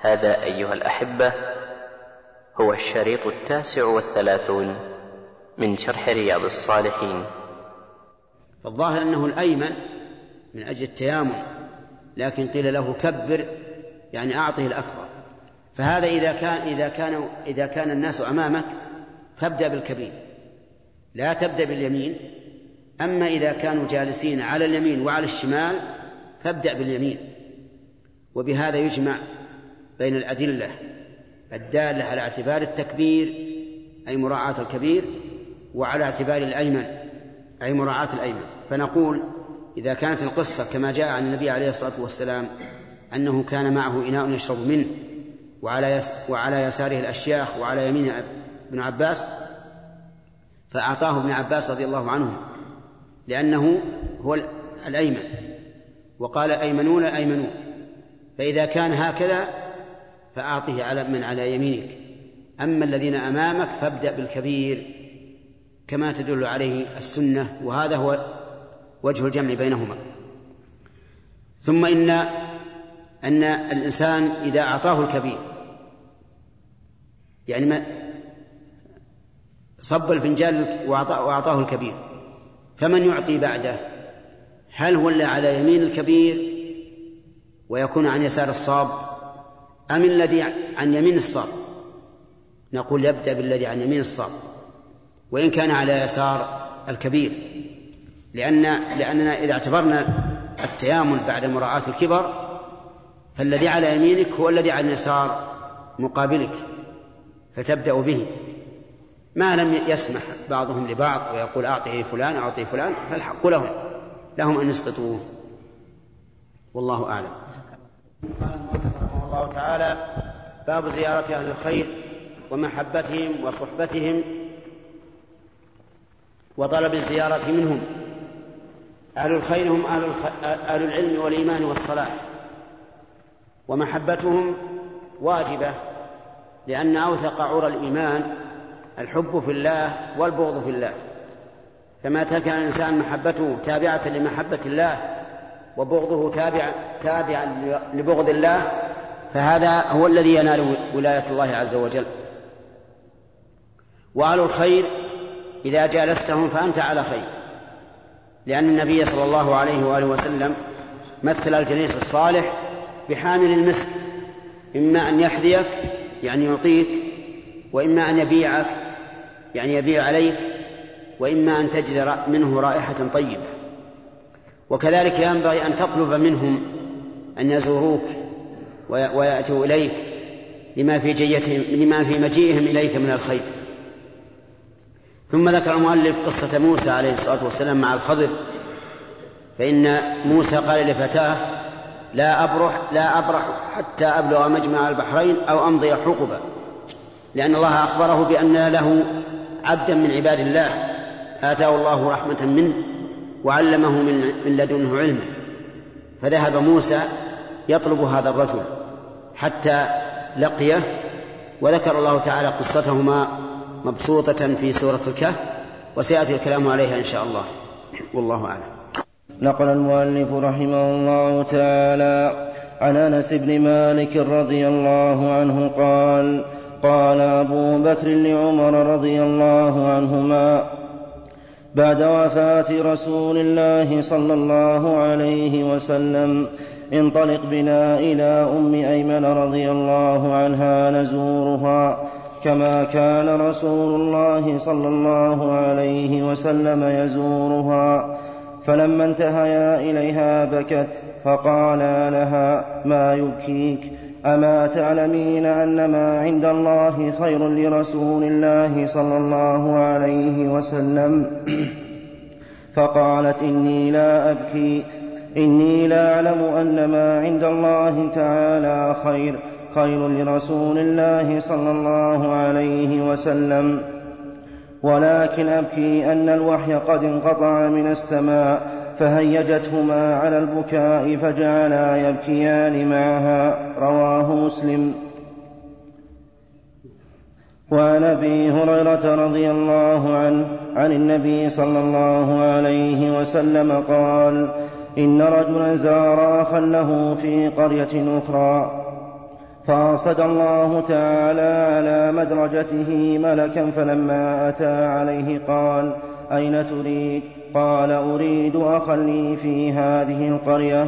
هذا أيها الأحبة هو الشريط 39 من شرح رياض الصالحين. فالظاهر أنه الأيمن من أجل التيامن، لكن قيل له كبر يعني أعطه الأكبر. فهذا إذا كان الناس أمامك فابدأ بالكبير، لا تبدأ باليمين. أما إذا كانوا جالسين على اليمين وعلى الشمال فابدأ باليمين. وبهذا يجمع بين الأدلة الدالة على اعتبار التكبير أي مراعاة الكبير، وعلى اعتبار الأيمن أي مراعاة الأيمن. فنقول إذا كانت القصة كما جاء عن النبي عليه الصلاة والسلام أنه كان معه إناء يشرب منه وعلى يساره الأشياخ وعلى يمينه ابن عباس، فأعطاه ابن عباس رضي الله عنه لأنه هو الأيمن، وقال أيمنون أيمنون. فإذا كان هكذا فأعطه على من على يمينك. أما الذين أمامك فابدأ بالكبير كما تدل عليه السنة، وهذا هو وجه الجمع بينهما. ثم أن الإنسان إذا أعطاه الكبير يعني ما صب الفنجان وأعطاه الكبير، فمن يعطي بعده؟ هل هو اللي على يمين الكبير ويكون عن يسار الصاب، أم الذي عن يمين الصاب؟ نقول يبدأ بالذي عن يمين الصاب وإن كان على يسار الكبير، لأننا إذا اعتبرنا التيامن بعد مراعاة الكبر فالذي على يمينك هو الذي عن يسار مقابلك، فتبدأ به. ما لم يسمح بعضهم لبعض ويقول أعطيه فلان أعطيه فلان، فالحق لهم أن يسقطوه، والله أعلم. قال الله تعالى: باب زيارة أهل الخير ومحبتهم وصحبتهم وطلب الزيارة منهم. أهل الخير هم أهل العلم والإيمان والصلاح، ومحبتهم واجبة، لأن أوثق عرى الإيمان الحب في الله والبغض في الله. فما كان الإنسان محبته تابعة لمحبة الله وبغضه تابعا لبغض الله، فهذا هو الذي ينال ولاية الله عز وجل. وأهل الخير إذا جالستهم فأنت على خير، لأن النبي صلى الله عليه وآله وسلم مثل الجليس الصالح بحامل المسك، إما أن يحذيك يعني يعطيك، وإما أن يبيعك يعني يبيع عليك، وإما أن تجد منه رائحة طيبة. وكذلك ينبغي أن تطلب منهم أن يزوروك ويأتوا إليك لما في مجيئهم إليك من الخير. ثم ذكر المؤلف قصة موسى عليه الصلاة والسلام مع الخضر، فإن موسى قال لفتاه: لا أبرح حتى أبلغ مجمع البحرين أو أمضي حقبا، لأن الله أخبره بأن له عبدا من عباد الله آتاه الله رحمة منه وعلمه من لدنه علما. فذهب موسى يطلب هذا الرجل حتى لقيه، وذكر الله تعالى قصتهما مبسوطة في سورة الكهف، وسيأتي الكلام عليها إن شاء الله، والله أعلم. نقل المؤلف رحمه الله تعالى عن أنس بن مالك رضي الله عنه قال: قال أبو بكر لعمر رضي الله عنهما بعد وفاة رسول الله صلى الله عليه وسلم: انطلق بنا إلى أم أيمن رضي الله عنها نزورها كما كان رسول الله صلى الله عليه وسلم يزورها. فلما انتهيا إليها بكت، فقالا لها: ما يبكيك؟ أما تعلمين أن ما عند الله خير لرسول الله صلى الله عليه وسلم؟ فقالت: إني لا أبكي، إني لا أعلم أن ما عند الله تعالى خير لرسول الله صلى الله عليه وسلم، ولكن أبكي أن الوحي قد انقطع من السماء فهيجتهما على البكاء فجعلا يبكيان معها. رواه مسلم. وعن أبي هريرة رضي الله عنه عن النبي صلى الله عليه وسلم قال: إن رجلا زار أخا له في قرية أخرى، فأرصد الله تعالى على مدرجته ملكا، فلما أتى عليه قال: أين تريد؟ قال: أريد أخا لي في هذه القرية.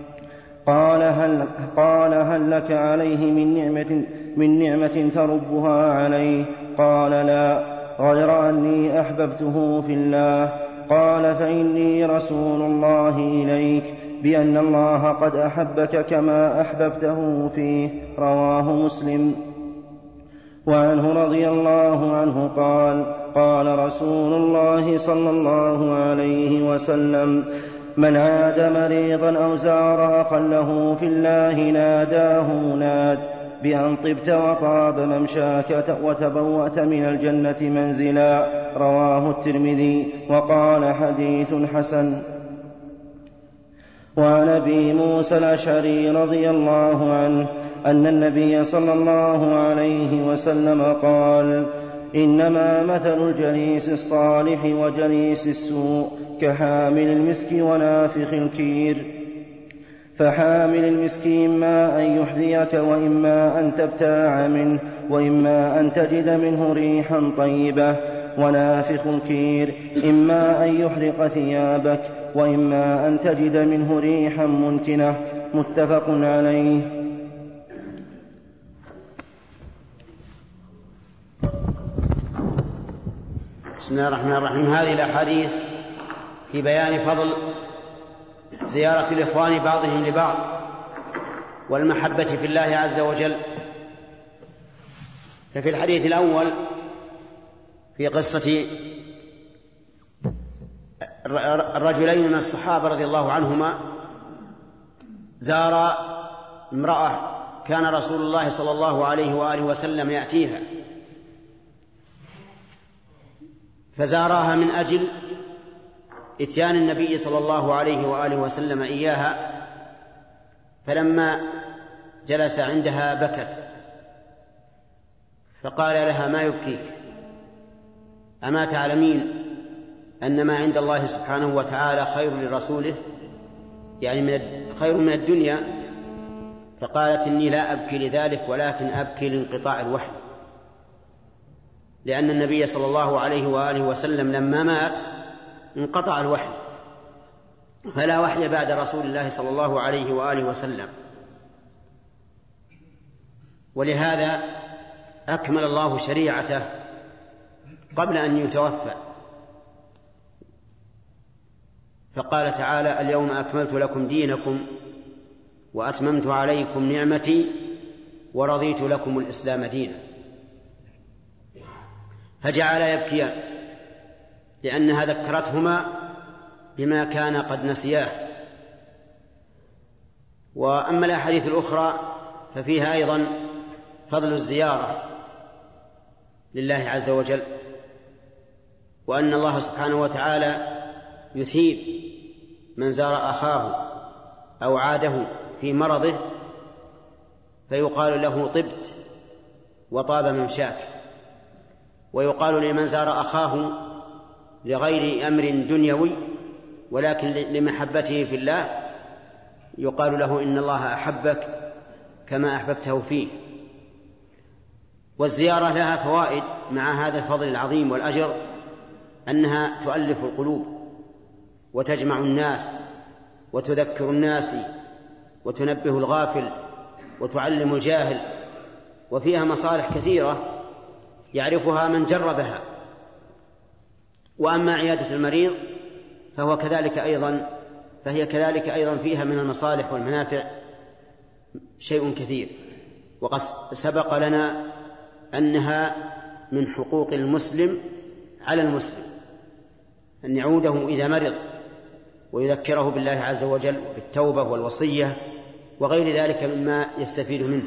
قال: هل لك عليه من نعمة تربها عليه؟ قال: لا، غير أني أحببته في الله. قال: فإني رسول الله إليك بأن الله قد أحبك كما أحببته فيه. رواه مسلم. وعنه رضي الله عنه قال: قال رسول الله صلى الله عليه وسلم: من عاد مريضا أو زار أخا له في الله ناداه مناد بأن طبت وطاب ممشاك وتبوأت من الجنة منزلا. رواه الترمذي وقال: حديث حسن. وعن أبي موسى الأشعري رضي الله عنه أن النبي صلى الله عليه وسلم قال: إنما مثل الجليس الصالح وجليس السوء كحامل المسك ونافخ الكير. فحامل المسك إما أن يحذيك وإما أن تبتاع منه وإما أن تجد منه ريحا طيبة، ونافخ الكير إما أن يحرق ثيابك وإما أن تجد منه ريحا منتنة. متفق عليه. بسم الله الرحمن الرحيم. هذه الأحاديث في بيان فضل زيارة الإخوان بعضهم لبعض والمحبة في الله عز وجل. ففي الحديث الأول في قصة الرجلين من الصحابة رضي الله عنهما زار امرأة كان رسول الله صلى الله عليه وآله وسلم يأتيها، فزارها من أجل إتيان النبي صلى الله عليه وآله وسلم إياها، فلما جلس عندها بكت، فقال لها: ما يبكيك؟ أما تعلمين أن ما عند الله سبحانه وتعالى خير لرسوله، يعني خير من الدنيا؟ فقالت: إني لا أبكي لذلك، ولكن أبكي لانقطاع الوحي، لأن النبي صلى الله عليه وآله وسلم لما مات انقطع الوحي، فلا وحي بعد رسول الله صلى الله عليه وآله وسلم. ولهذا أكمل الله شريعته قبل أن يتوفى، فقال تعالى: اليوم أكملت لكم دينكم وأتممت عليكم نعمتي ورضيت لكم الإسلام دينا. فجعل يبكيان لأنها ذكرتهما بما كان قد نسياه. وأما الأحاديث الأخرى ففيها أيضا فضل الزيارة لله عز وجل، وأن الله سبحانه وتعالى يثيب من زار أخاه أو عاده في مرضه فيقال له: طبت وطاب ممشاك. ويقال لمن زار أخاه لغير أمر دنيوي ولكن لمحبته في الله يقال له: إن الله أحبك كما أحببته فيه. والزيارة لها فوائد مع هذا الفضل العظيم والأجر، أنها تؤلف القلوب وتجمع الناس وتذكر الناس وتنبه الغافل وتعلم الجاهل، وفيها مصالح كثيرة يعرفها من جربها. وأما عيادة المريض فهي كذلك أيضا فيها من المصالح والمنافع شيء كثير. وقد سبق لنا أنها من حقوق المسلم على المسلم أن يعوده إذا مرض ويذكره بالله عز وجل بالتوبة والوصية وغير ذلك مما يستفيد منه.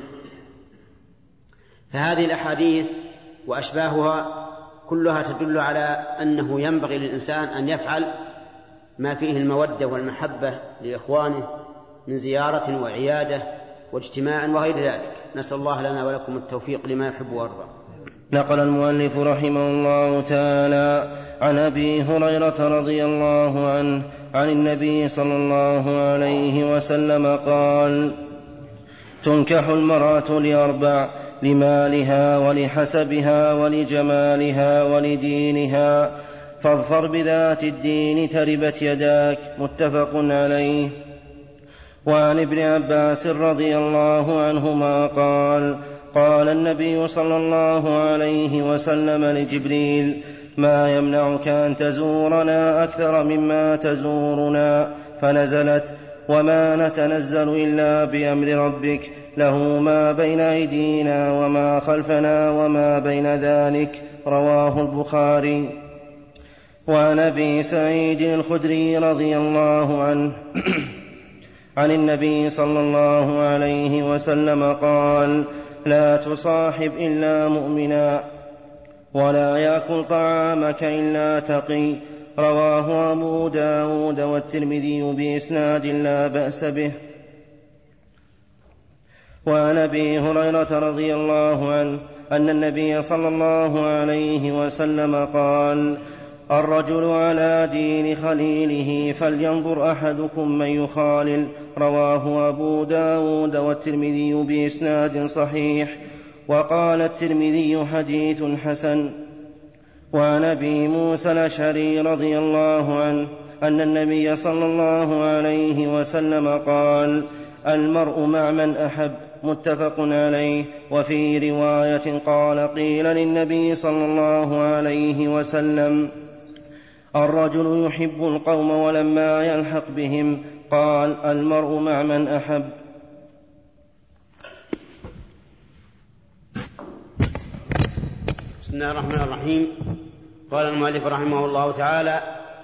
فهذه الأحاديث وأشباهها كلها تدل على أنه ينبغي للإنسان أن يفعل ما فيه المودة والمحبة لإخوانه من زيارة وعيادة واجتماع وغير ذلك. نسأل الله لنا ولكم التوفيق لما يحب ويرضى. نقل المؤلف رحمه الله تعالى عن أبي هريرة رضي الله عنه عن النبي صلى الله عليه وسلم قال: تنكح المرأة لأربع: لمالها ولحسبها ولجمالها ولدينها، فاظفر بذات الدين تربت يداك. متفق عليه. وعن ابن عباس رضي الله عنهما قال: قال النبي صلى الله عليه وسلم لجبريل: ما يمنعك أن تزورنا أكثر مما تزورنا؟ فنزلت: وما نتنزل إلا بأمر ربك، له ما بين أيدينا وما خلفنا وما بين ذلك. رواه البخاري. وعن أبي سعيد الخدري رضي الله عنه عن النبي صلى الله عليه وسلم قال: لا تصاحب إلا مؤمنا، ولا يأكل طعامك إلا تقي. رواه أبو داود والترمذي بإسناد لا بأس به. وعن أبي هريرة رضي الله عنه أن النبي صلى الله عليه وسلم قال: الرجل على دين خليله، فلينظر أحدكم من يخالل. رواه أبو داود والترمذي بإسناد صحيح. وقال الترمذي: حديث حسن. وعن أبي موسى الأشعري رضي الله عنه أن النبي صلى الله عليه وسلم قال: المرء مع من أحب. متفق عليه. وفي رواية قال: قيل للنبي صلى الله عليه وسلم: الرجل يحب القوم ولما يلحق بهم، قال: المرء مع من أحب. بسم الله الرحمن الرحيم. قال المؤلف رحمه الله تعالى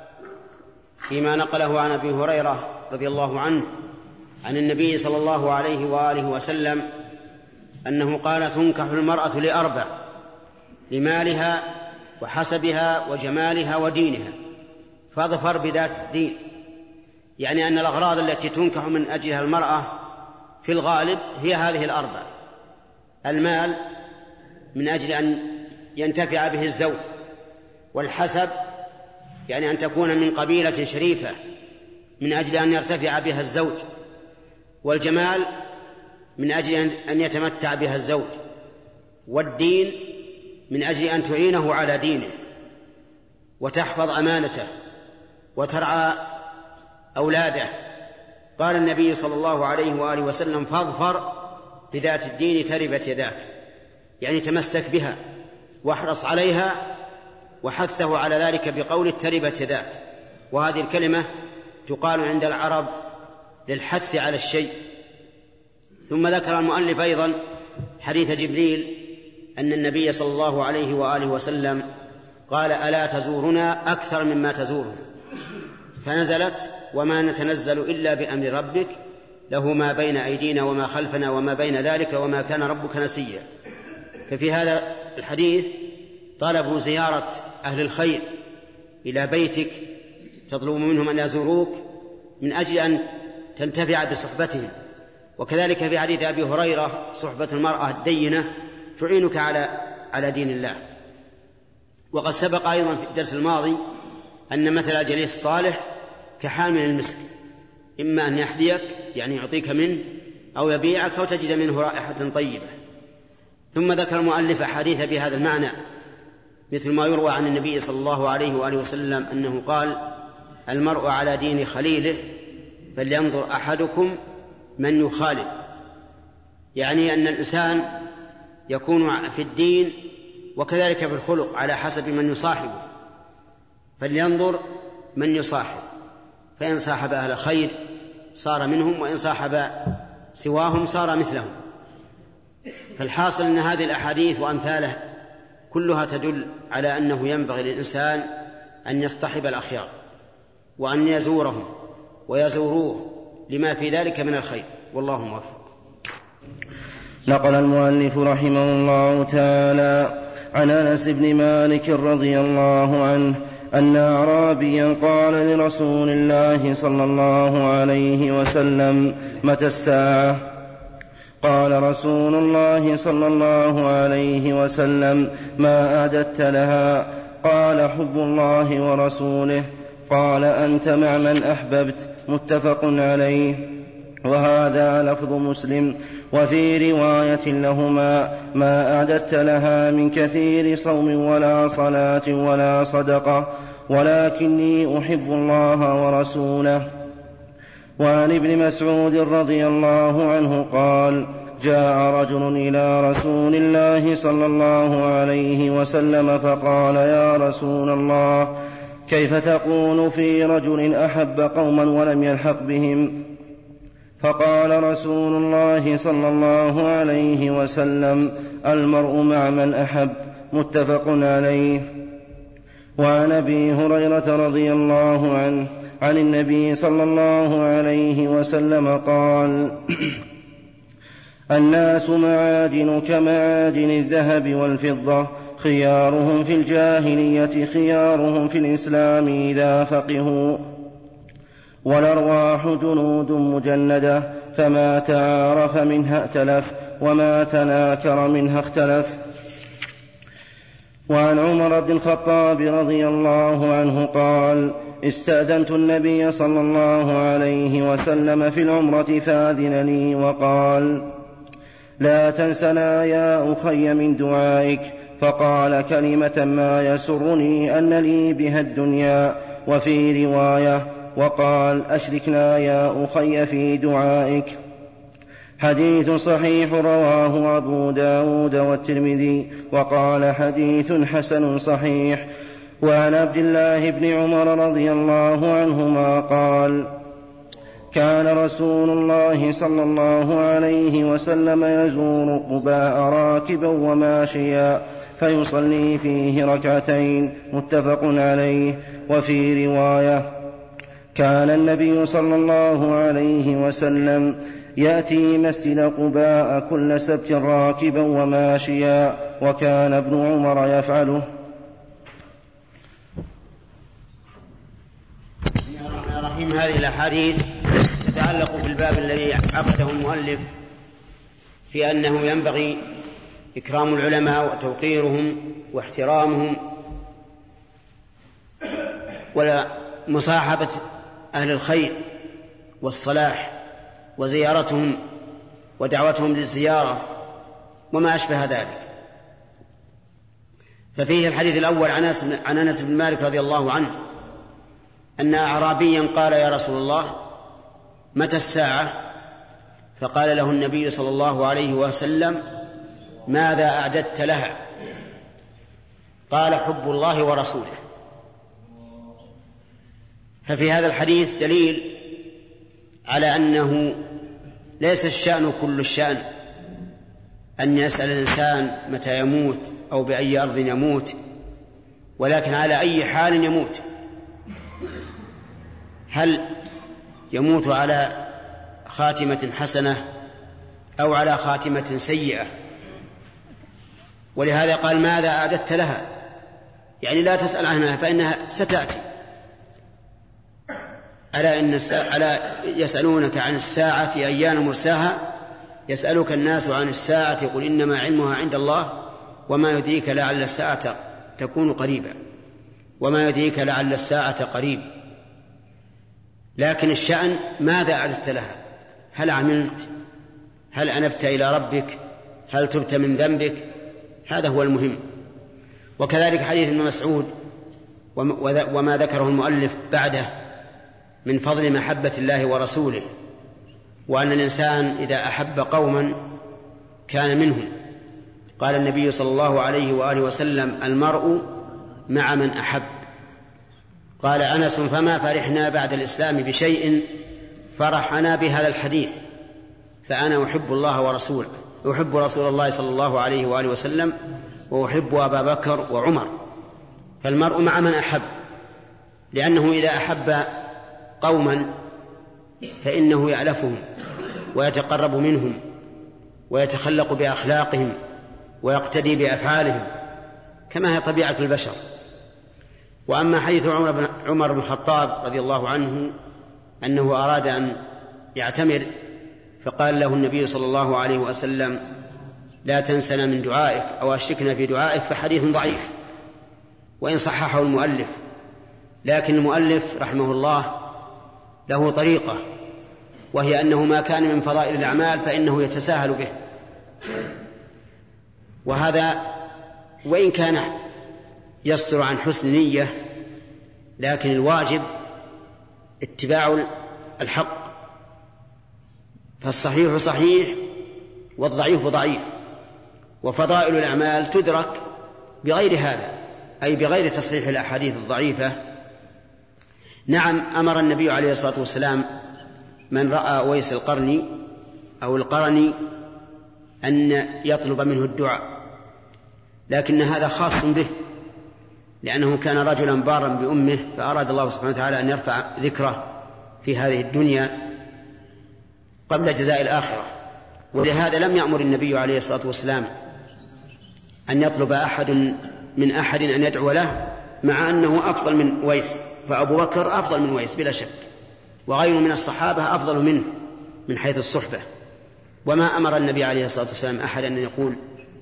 فيما نقله عن أبي هريرة رضي الله عنه عن النبي صلى الله عليه وآله وسلم أنه قال: تنكح المرأة لأربع: لمالها وحسبها وجمالها ودينها، فاظفر بذات الدين. يعني أن الأغراض التي تنكح من أجلها المرأة في الغالب هي هذه الأربع: المال من أجل أن ينتفع به الزوج، والحسب يعني أن تكون من قبيلة شريفة من أجل أن يرتفع بها الزوج، والجمال من أجل أن يتمتع بها الزوج، والدين من أجل أن تعينه على دينه وتحفظ أمانته وترعى أولاده. قال النبي صلى الله عليه وآله وسلم: فاظفر بذات الدين تربت يداك، يعني تمسك بها واحرص عليها، وحثه على ذلك بقول تربت يداك. وهذه الكلمة تقال عند العرب للحث على الشيء. ثم ذكر المؤلف أيضا حديث جبريل أن النبي صلى الله عليه وآله وسلم قال: ألا تزورنا أكثر مما تزورنا؟ فنزلت: وما نتنزل إلا بأمر ربك، له ما بين أيدينا وما خلفنا وما بين ذلك وما كان ربك نسيا. ففي هذا الحديث طلبوا زيارة أهل الخير إلى بيتك، تطلب منهم أن يزوروك من أجل أن تنتفع بصحبتهم. وكذلك في حديث أبي هريرة: صحبة المرأة الدينة تعينك على دين الله. وقد سبق أيضا في الدرس الماضي أن مثل الجليس الصالح كحامل المسك، إما أن يحذيك يعني يعطيك منه، أو يبيعك أو تجد منه رائحة طيبة. ثم ذكر المؤلف أحاديث بهذا المعنى، مثل ما يروى عن النبي صلى الله عليه وآله وسلم أنه قال: المرء على دين خليله، فلينظر أحدكم من يخالل. يعني أن الإنسان يكون في الدين وكذلك في الخلق على حسب من يصاحبه، فلينظر من يصاحب، فإن صاحب أهل خير صار منهم، وإن صاحب سواهم صار مثلهم. فالحاصل أن هذه الأحاديث وأمثاله كلها تدل على أنه ينبغي للإنسان أن يصطحب الأخيار وأن يزورهم ويزوروه لما في ذلك من الخير، والله موفق. نقل المؤلف رحمه الله تعالى عن أنس بن مالك رضي الله عنه أن أعرابيا قال لرسول الله صلى الله عليه وسلم: متى الساعة؟ قال رسول الله صلى الله عليه وسلم: ما أعددت لها؟ قال: حب الله ورسوله. قال: أنت مع من أحببت. متفق عليه. وهذا لفظ مسلم. وفي رواية لهما: ما أعددت لها من كثير صوم ولا صلاة ولا صدقة، ولكني أحب الله ورسوله. وعن ابن مسعود رضي الله عنه قال: جاء رجل إلى رسول الله صلى الله عليه وسلم فقال: يا رسول الله، كيف تقول في رجل أحب قوما ولم يلحق بهم؟ فقال رسول الله صلى الله عليه وسلم: المرء مع من أحب. متفق عليه. وعن أبي هريرة رضي الله عنه عن النبي صلى الله عليه وسلم قال: الناس معادن كمعادن الذهب والفضة، خيارهم في الجاهلية خيارهم في الإسلام إذا فقهوا. والأرواح جنود مجندة، فما تعارف منها ائتلف، وما تناكر منها اختلف. وعن عمر بن الخطاب رضي الله عنه قال: استأذنت النبي صلى الله عليه وسلم في العمرة فأذن لي وقال: لا تنسنا يا أخي من دعائك. فقال كلمة ما يسرني أن لي بها الدنيا. وفي رواية: وقال: أشركنا يا أخي في دعائك. حديث صحيح رواه أبو داود والترمذي، وقال: حديث حسن صحيح. وعن عبد الله بن عمر رضي الله عنهما قال: كان رسول الله صلى الله عليه وسلم يزور قباء راكبا وماشيا فيصلي فيه ركعتين. متفق عليه. وفي رواية: كان النبي صلى الله عليه وسلم يأتي مسجد قباء كل سبت راكبا وماشيا، وكان ابن عمر يفعله. بسم الله الرحمن الرحيم. هذه الأحاديث تتعلق بالباب الذي عقده المؤلف في أنه ينبغي إكرام العلماء وتوقيرهم واحترامهم ومصاحبة أهل الخير والصلاح وزيارتهم ودعوتهم للزيارة وما أشبه ذلك. ففيه الحديث الأول عن أنس بن مالك رضي الله عنه أن أعرابيا قال: يا رسول الله، متى الساعة؟ فقال له النبي صلى الله عليه وسلم: ماذا أعددت لها؟ قال: حب الله ورسوله. ففي هذا الحديث دليل على أنه ليس الشأن كل الشأن أن يسأل الإنسان متى يموت أو بأي أرض يموت، ولكن على أي حال يموت. هل يموت على خاتمة حسنة أو على خاتمة سيئة؟ ولهذا قال: ماذا أعددت لها؟ يعني لا تسأل عنها فإنها ستأتي. ألا يسألونك عن الساعة أيان مرساها، يسألك الناس عن الساعة قل إنما علمها عند الله وما يدريك لعل الساعة تكون قريبا، وما يدريك لعل الساعة قريب. لكن الشأن ماذا أعددت لها؟ هل عملت؟ هل أنبت إلى ربك؟ هل تبت من ذنبك؟ هذا هو المهم. وكذلك حديث ابن مسعود وما ذكره المؤلف بعده من فضل محبة الله ورسوله، وأن الإنسان إذا أحب قوما كان منهم. قال النبي صلى الله عليه وآله وسلم: المرء مع من أحب. قال أنس: فما فرحنا بعد الإسلام بشيء فرحنا بهذا الحديث، فأنا أحب الله ورسوله، أحب رسول الله صلى الله عليه وآله وسلم، وأحب أبا بكر وعمر. فالمرء مع من أحب، لأنه إذا أحب قوما فإنه يألفهم ويتقرب منهم ويتخلق بأخلاقهم ويقتدي بأفعالهم كما هي طبيعة البشر. وأما حديث عمر بن الخطاب رضي الله عنه أنه أراد أن يعتمر فقال له النبي صلى الله عليه وسلم: لا تنسنا من دعائك أو أشركنا في دعائك، فحديث ضعيف وإن صححه المؤلف. لكن المؤلف رحمه الله له طريقة، وهي أنه ما كان من فضائل الأعمال فإنه يتساهل به، وهذا وإن كان يصدر عن حسن نية، لكن الواجب اتباع الحق، فالصحيح صحيح والضعيف ضعيف، وفضائل الأعمال تدرك بغير هذا، أي بغير تصحيح الأحاديث الضعيفة. نعم، أمر النبي عليه الصلاة والسلام من رأى أويس القرني أو القرني أن يطلب منه الدعاء، لكن هذا خاص به، لأنه كان رجلا بارا بأمه، فأراد الله سبحانه وتعالى أن يرفع ذكره في هذه الدنيا قبل جزاء الآخرة. ولهذا لم يأمر النبي عليه الصلاة والسلام أن يطلب أحد من أحد أن يدعو له، مع أنه أفضل من ويس، فأبو بكر أفضل من ويس بلا شك، وغيره من الصحابة أفضل منه من حيث الصحبة. وما أمر النبي عليه الصلاة والسلام أحد أن يقول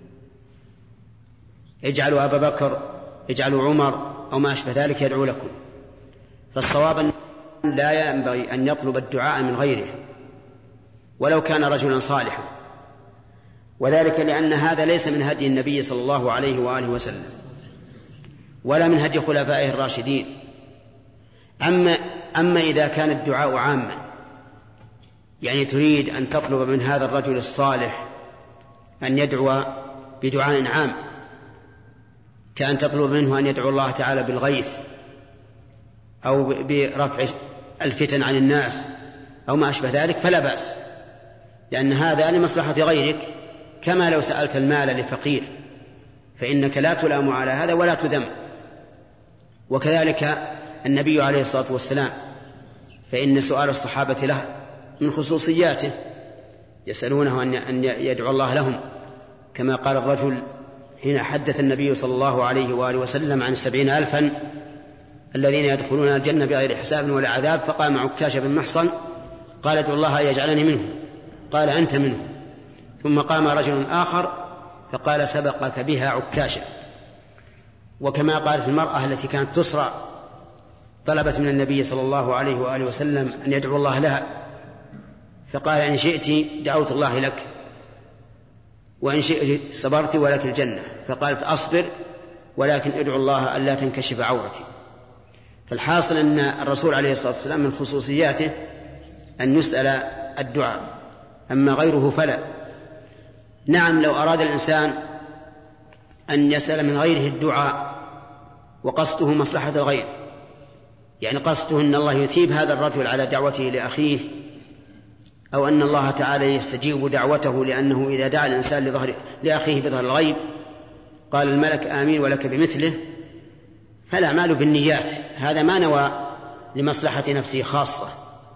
اجعلوا أبا بكر، اجعلوا عمر، أو ما أشبه ذلك يدعو لكم. فالصواب لا ينبغي أن يطلب الدعاء من غيره ولو كان رجلا صالحا، وذلك لأن هذا ليس من هدي النبي صلى الله عليه وآله وسلم، ولا من هدي خلفائه الراشدين. أما إذا كان الدعاء عاما، يعني تريد أن تطلب من هذا الرجل الصالح أن يدعو بدعاء عام، كأن تطلب منه أن يدعو الله تعالى بالغيث أو برفع الفتن عن الناس أو ما أشبه ذلك، فلا بأس، لأن هذا لمصلحة غيرك، كما لو سألت المال لفقير فإنك لا تلام على هذا ولا تذم. وكذلك النبي عليه الصلاة والسلام، فإن سؤال الصحابة له من خصوصياته، يسألونه أن يدعو الله لهم، كما قال الرجل حين حدث النبي صلى الله عليه وآله وسلم عن 70,000 الذين يدخلون الجنة بغير حساب ولا عذاب، فقام عكاشة بن محصن قال ادعو الله يجعلني منه، قال أنت منه. ثم قام رجل آخر فقال سبقك بها عكاشة. وكما قالت المرأة التي كانت تسرع طلبت من النبي صلى الله عليه وآله وسلم أن يدعو الله لها، فقال إن شئت دعوت الله لك، وإن شئت صبرت ولك الجنة، فقالت أصبر ولكن ادعو الله ألا تنكشف عورتي. فالحاصل أن الرسول عليه الصلاة والسلام من خصوصياته أن يسأل الدعاء، أما غيره فلا. نعم، لو أراد الإنسان أن يسأل من غيره الدعاء وقصده مصلحة الغير، يعني قصده أن الله يثيب هذا الرجل على دعوته لأخيه، أو أن الله تعالى يستجيب دعوته، لأنه إذا دعا الإنسان لأخيه بظهر الغيب قال الملك آمين ولك بمثله، فالأعمال بالنيات، هذا ما نوى لمصلحة نفسه خاصة،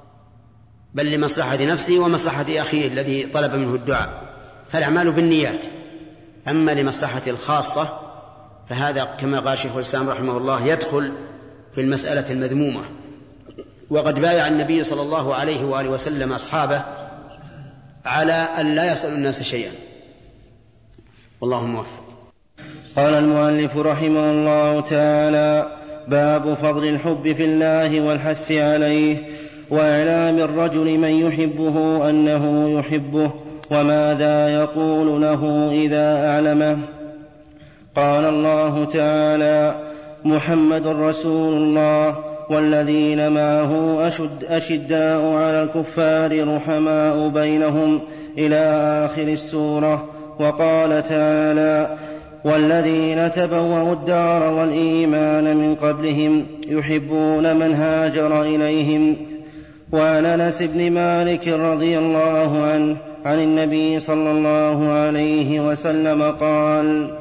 بل لمصلحة نفسه ومصلحة أخيه الذي طلب منه الدعاء، فالأعمال بالنيات. أما لمصلحة الخاصة فهذا كما قال شيخ الإسلام رحمه الله يدخل في المسألة المذمومة. وقد بايع النبي صلى الله عليه وآله وسلم أصحابه على أن لا يسأل الناس شيئا، والله موفق. قال المؤلف رحمه الله تعالى: باب فضل الحب في الله والحث عليه، وإعلام الرجل من يحبه أنه يحبه، وماذا يقول له إذا أعلمه. قال الله تعالى: محمد رسول الله والذين معه أشداء على الكفار رحماء بينهم إلى آخر السورة. وقال تعالى: والذين تبوأوا الدار والإيمان من قبلهم يحبون من هاجر إليهم. وعن أنس بن مالك رضي الله عنه عن النبي صلى الله عليه وسلم قال: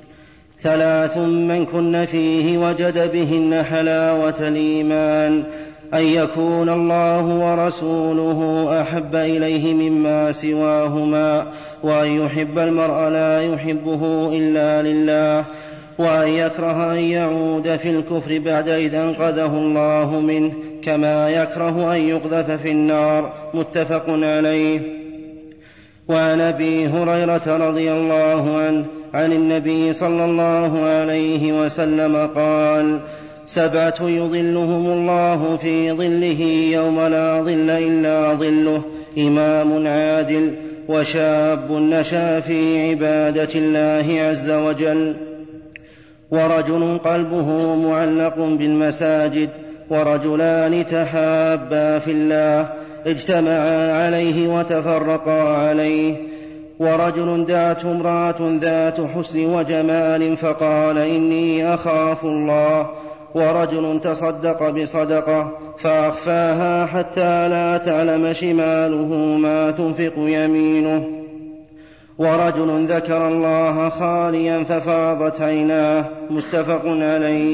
3 من كن فيه وجد بهن حلاوة الإيمان: أن يكون الله ورسوله أحب إليه مما سواهما، وأن يحب المرء لا يحبه إلا لله، وأن يكره أن يعود في الكفر بعد إذ أنقذه الله منه، كما يكره أن يقذف في النار. متفق عليه. وعن أبي هريرة رضي الله عنه عن النبي صلى الله عليه وسلم قال: 7 يظلهم الله في ظله يوم لا ظل إلا ظله: إمام عادل، وشاب نشأ في عبادة الله عز وجل، ورجل قلبه معلق بالمساجد، ورجلان تحابا في الله اجتمعا عليه وتفرقا عليه، ورجل دعته امرأة ذات حسن وجمال فقال: إني أخاف الله، ورجل تصدق بصدقة فأخفاها حتى لا تعلم شماله ما تنفق يمينه، ورجل ذكر الله خاليا ففاضت عيناه. متفق عليه.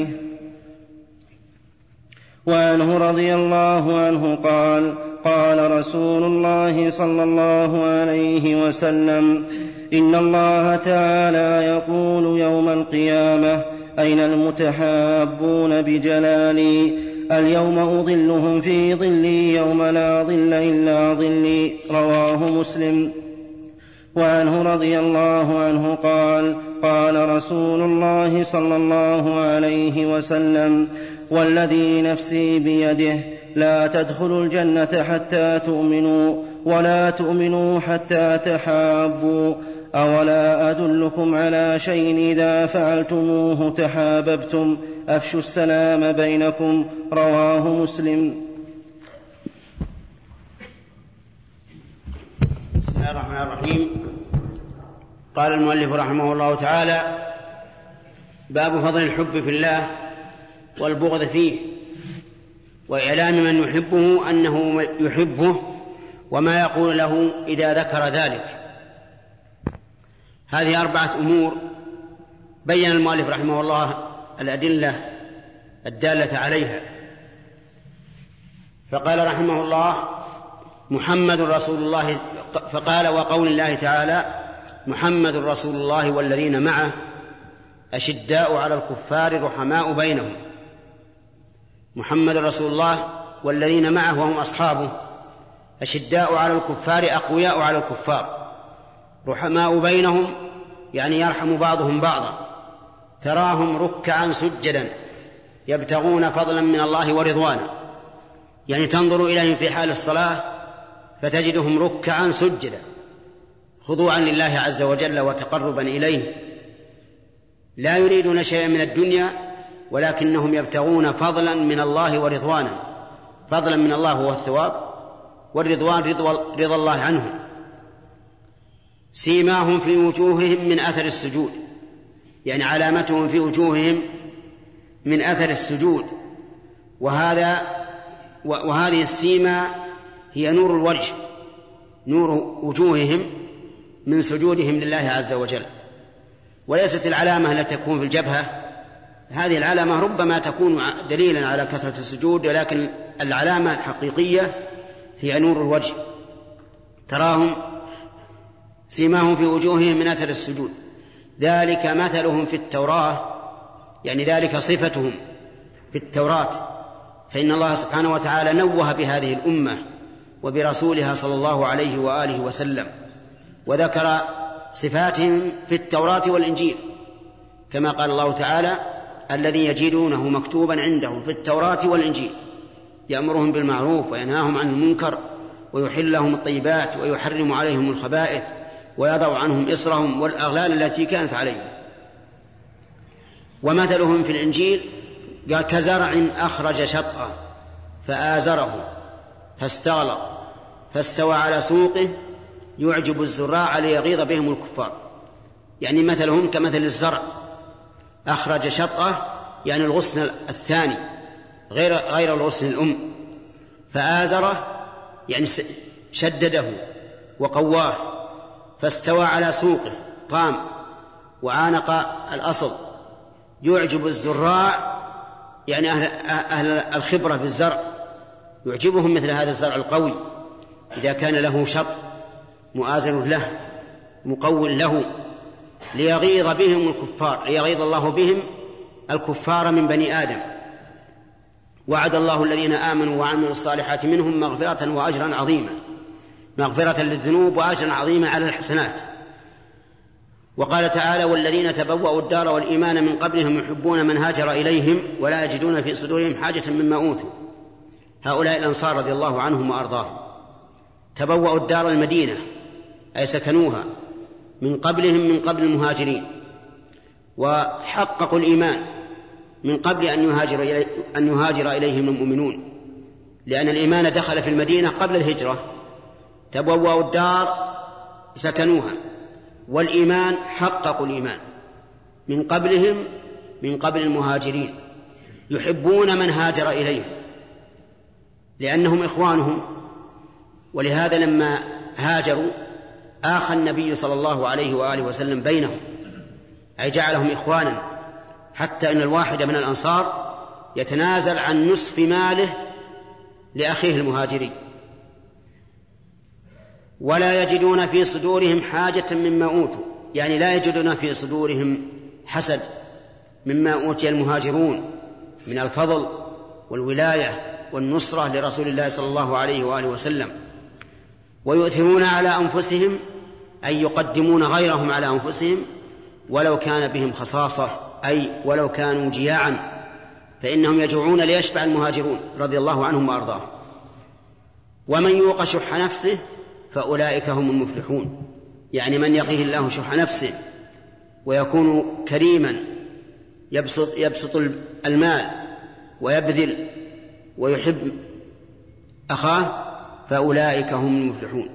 وعنه رضي الله عنه قال: قال رسول الله صلى الله عليه وسلم: إن الله تعالى يقول يوم القيامة: أين المتحابون بجلالي؟ اليوم أظلهم في ظلي يوم لا ظل إلا ظلي. رواه مسلم. وعنه رضي الله عنه قال: قال رسول الله صلى الله عليه وسلم: والذي نفسي بيده لا تدخلوا الجنة حتى تؤمنوا، ولا تؤمنوا حتى تحابوا. أولا أدلكم على شيء إذا فعلتموه تحاببتم؟ أفشوا السلام بينكم. رواه مسلم. بسم الله الرحمن الرحيم. قال المؤلف رحمه الله تعالى: باب فضل الحب في الله والبغض فيه، وإعلام من يحبه أنه يحبه، وما يقول له إذا ذكر ذلك. هذه 4 أمور بين المؤلف رحمه الله الأدلة الدالة عليها، فقال رحمه الله: محمد رسول الله، فقال: وقول الله تعالى: محمد رسول الله والذين معه أشداء على الكفار رحماء بينهم. محمد رسول الله والذين معه وهم أصحابه أشداء على الكفار أقوياء على الكفار، رحماء بينهم يعني يرحم بعضهم بعضا، تراهم ركعا سجدا يبتغون فضلا من الله ورضوانا، يعني تنظر إليهم في حال الصلاة فتجدهم ركعا سجدا خضوعا لله عز وجل وتقربا إليه، لا يريدون شيئا من الدنيا ولكنهم يبتغون فضلا من الله ورضوانا. فضلا من الله هو الثواب، والرضوان رضا الله عنهم. سيماهم في وجوههم من أثر السجود، يعني علامتهم في وجوههم من أثر السجود، وهذه السيمة هي نور الوجه، نور وجوههم من سجودهم لله عز وجل، وليست العلامة التي تكون في الجبهة. هذه العلامة ربما تكون دليلا على كثرة السجود، ولكن العلامة الحقيقية هي نور الوجه. تراهم سيماهم في وجوههم من أثر السجود، ذلك مثلهم في التوراة، يعني ذلك صفتهم في التوراة، فإن الله سبحانه وتعالى نوه بهذه الأمة وبرسولها صلى الله عليه وآله وسلم، وذكر صفاتهم في التوراة والإنجيل، كما قال الله تعالى: الذي يجدونه مكتوبا عندهم في التوراة والإنجيل يأمرهم بالمعروف وينهاهم عن المنكر ويحل لهم الطيبات ويحرم عليهم الخبائث ويضع عنهم إصرهم والأغلال التي كانت عليهم. ومثلهم في الإنجيل قال: كزرع أخرج شطأه فآزره فاستغلظ فاستوى على سوقه يعجب الزراع ليغيظ بهم الكفار. يعني مثلهم كمثل الزرع أخرج شطأه، يعني الغصن الثاني غير الغصن الأم، فآزره يعني شدده وقواه، فاستوى على سوقه قام وعانق الأصل، يعجب الزراع يعني أهل الخبرة بالزرع، يعجبهم مثل هذا الزرع القوي إذا كان له شط مؤازر له مقول له، ليغيظ بهم الكفار، ليغيظ الله بهم الكفار من بني آدم. وعد الله الذين آمنوا وعملوا الصالحات منهم مغفرة وأجرا عظيما، مغفرة للذنوب وأجرا عظيما على الحسنات. وقال تعالى: والذين تبوأوا الدار والإيمان من قبلهم يحبون من هاجر إليهم ولا يجدون في صدورهم حاجة مما أوتوا. هؤلاء الأنصار رضي الله عنهم وأرضاهم تبوأوا الدار المدينة، أي سكنوها من قبلهم، من قبل المهاجرين، وحققوا الإيمان من قبل أن يهاجر إليهم المؤمنون، لأن الإيمان دخل في المدينة قبل الهجرة. تبوأوا الدار سكنوها، والإيمان حققوا الإيمان من قبلهم، من قبل المهاجرين، يحبون من هاجر إليهم لأنهم إخوانهم. ولهذا لما هاجروا آخى النبي صلى الله عليه وآله وسلم بينهم، أي جعلهم إخوانا، حتى إن الواحد من الأنصار يتنازل عن نصف ماله لأخيه المهاجري. ولا يجدون في صدورهم حاجة مما أوتوا، يعني لا يجدون في صدورهم حسد مما أوتي المهاجرون من الفضل والولاية والنصرة لرسول الله صلى الله عليه وآله وسلم. ويؤثرون على أنفسهم، أي يقدمون غيرهم على أنفسهم ولو كان بهم خصاصة، أي ولو كانوا جياعا، فإنهم يجوعون ليشبع المهاجرون رضي الله عنهم وأرضاهم. ومن يوق شح نفسه فأولئك هم المفلحون، يعني من يقيه الله شح نفسه ويكون كريما، يبسط المال ويبذل ويحب أخاه، فأولئك هم المفلحون.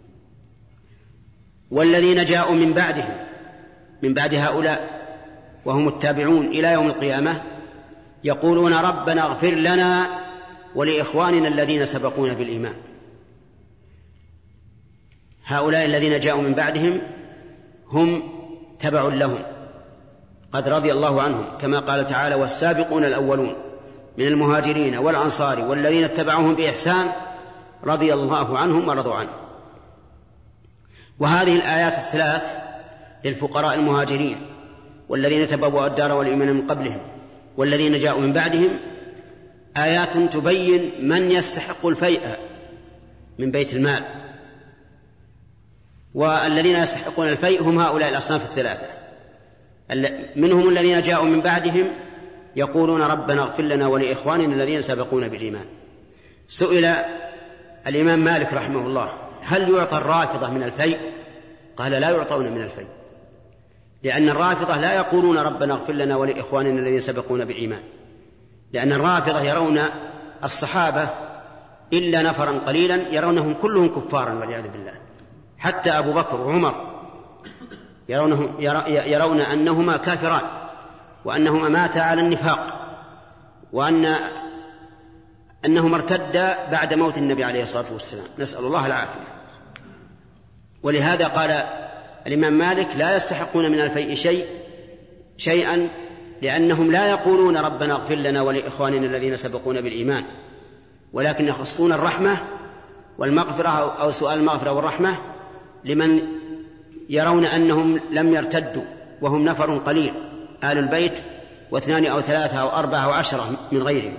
والذين جاءوا من بعدهم، من بعد هؤلاء وهم التابعون إلى يوم القيامة، يقولون: ربنا اغفر لنا ولإخواننا الذين سبقونا بالإيمان. هؤلاء الذين جاءوا من بعدهم هم تبع لهم، قد رضي الله عنهم، كما قال تعالى: والسابقون الأولون من المهاجرين والأنصار والذين اتبعوهم بإحسان رضي الله عنهم ورضوا عنه. وهذه الآيات الثلاث للفقراء المهاجرين والذين تبوأوا الدار والإيمان من قبلهم والذين جاءوا من بعدهم آيات تبين من يستحق الفيء من بيت المال. والذين يستحقون الفيء هم هؤلاء الأصناف الثلاثة، منهم الذين جاءوا من بعدهم يقولون: ربنا اغفر لنا ولإخواننا الذين سبقونا بالإيمان. سئل الإمام مالك رحمه الله: هل يعطى الرافضة من الفيء؟ قال: لا يعطون من الفيء، لأن الرافضة لا يقولون ربنا اغفر لنا ولإخواننا الذين سبقونا بالإيمان، لأن الرافضة يرون الصحابة إلا نفرا قليلا يرونهم كلهم كفارا والعياذ بالله، حتى أبو بكر وعمر يرون أنهما كافران وأنهما ماتا على النفاق، أنهما ارتدا بعد موت النبي عليه الصلاة والسلام، نسأل الله العافية. ولهذا قال الإمام مالك: لا يستحقون من الفيء شيئا، لأنهم لا يقولون ربنا اغفر لنا ولإخواننا الذين سبقونا بالإيمان، ولكن يخصون الرحمة والمغفرة أو سؤال المغفرة والرحمة لمن يرون أنهم لم يرتدوا وهم نفر قليل، آل البيت، واثنان أو ثلاثة أو أربعة أو عشرة من غيرهم.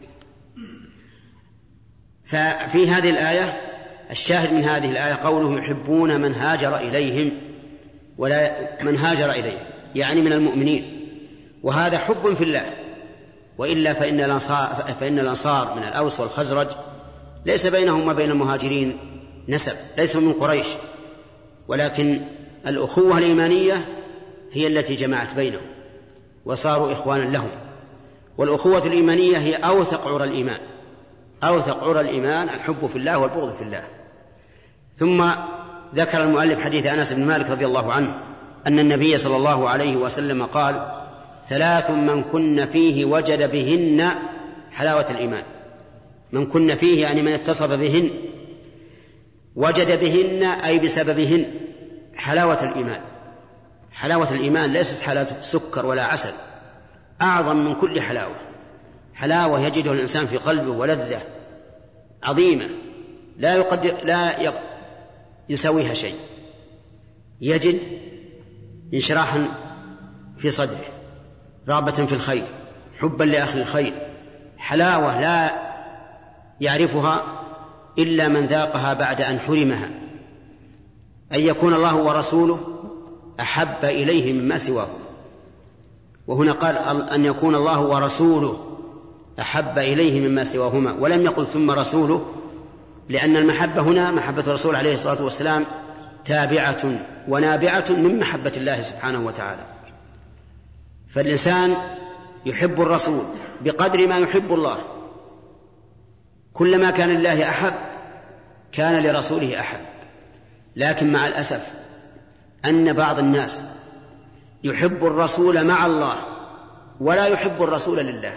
ففي هذه الآية الشاهد من هذه الآية قوله: يحبون من هاجر إليهم، ولا من هاجر إليهم يعني من المؤمنين، وهذا حب في الله. وإلا فإن الأنصار من الأوس والخزرج ليس بينهم وبين المهاجرين نسب، ليسوا من قريش، ولكن الأخوة الإيمانية هي التي جمعت بينهم وصاروا إخوانا لهم. والأخوة الإيمانية هي أوثق عرى الإيمان، أوثق عرى الإيمان الحب في الله والبغض في الله. ثم ذكر المؤلف حديث أنس بن مالك رضي الله عنه أن النبي صلى الله عليه وسلم قال: 3 من كن فيه وجد بهن حلاوة الإيمان. من كن فيه يعني من اتصف بهن، وجد بهن أي بسببهن حلاوة الإيمان. حلاوة الإيمان ليست حلاوة سكر ولا عسل، أعظم من كل حلاوة، حلاوة يجده الإنسان في قلبه ولذة عظيمة لا يسويها شيء، يجد انشراحا في صدره، رغبة في الخير، حبا لأخي الخير، حلاوة لا يعرفها إلا من ذاقها بعد أن حرمها، أن يكون الله ورسوله أحب إليه مما سواه. وهنا قال أن يكون الله ورسوله أحب إليه مما سواهما، ولم يقل ثم رسوله، لأن المحبة هنا محبة الرسول عليه الصلاة والسلام تابعة ونابعة من محبة الله سبحانه وتعالى. فالإنسان يحب الرسول بقدر ما يحب الله، كلما كان لله أحب كان لرسوله أحب. لكن مع الأسف أن بعض الناس يحب الرسول مع الله ولا يحب الرسول لله.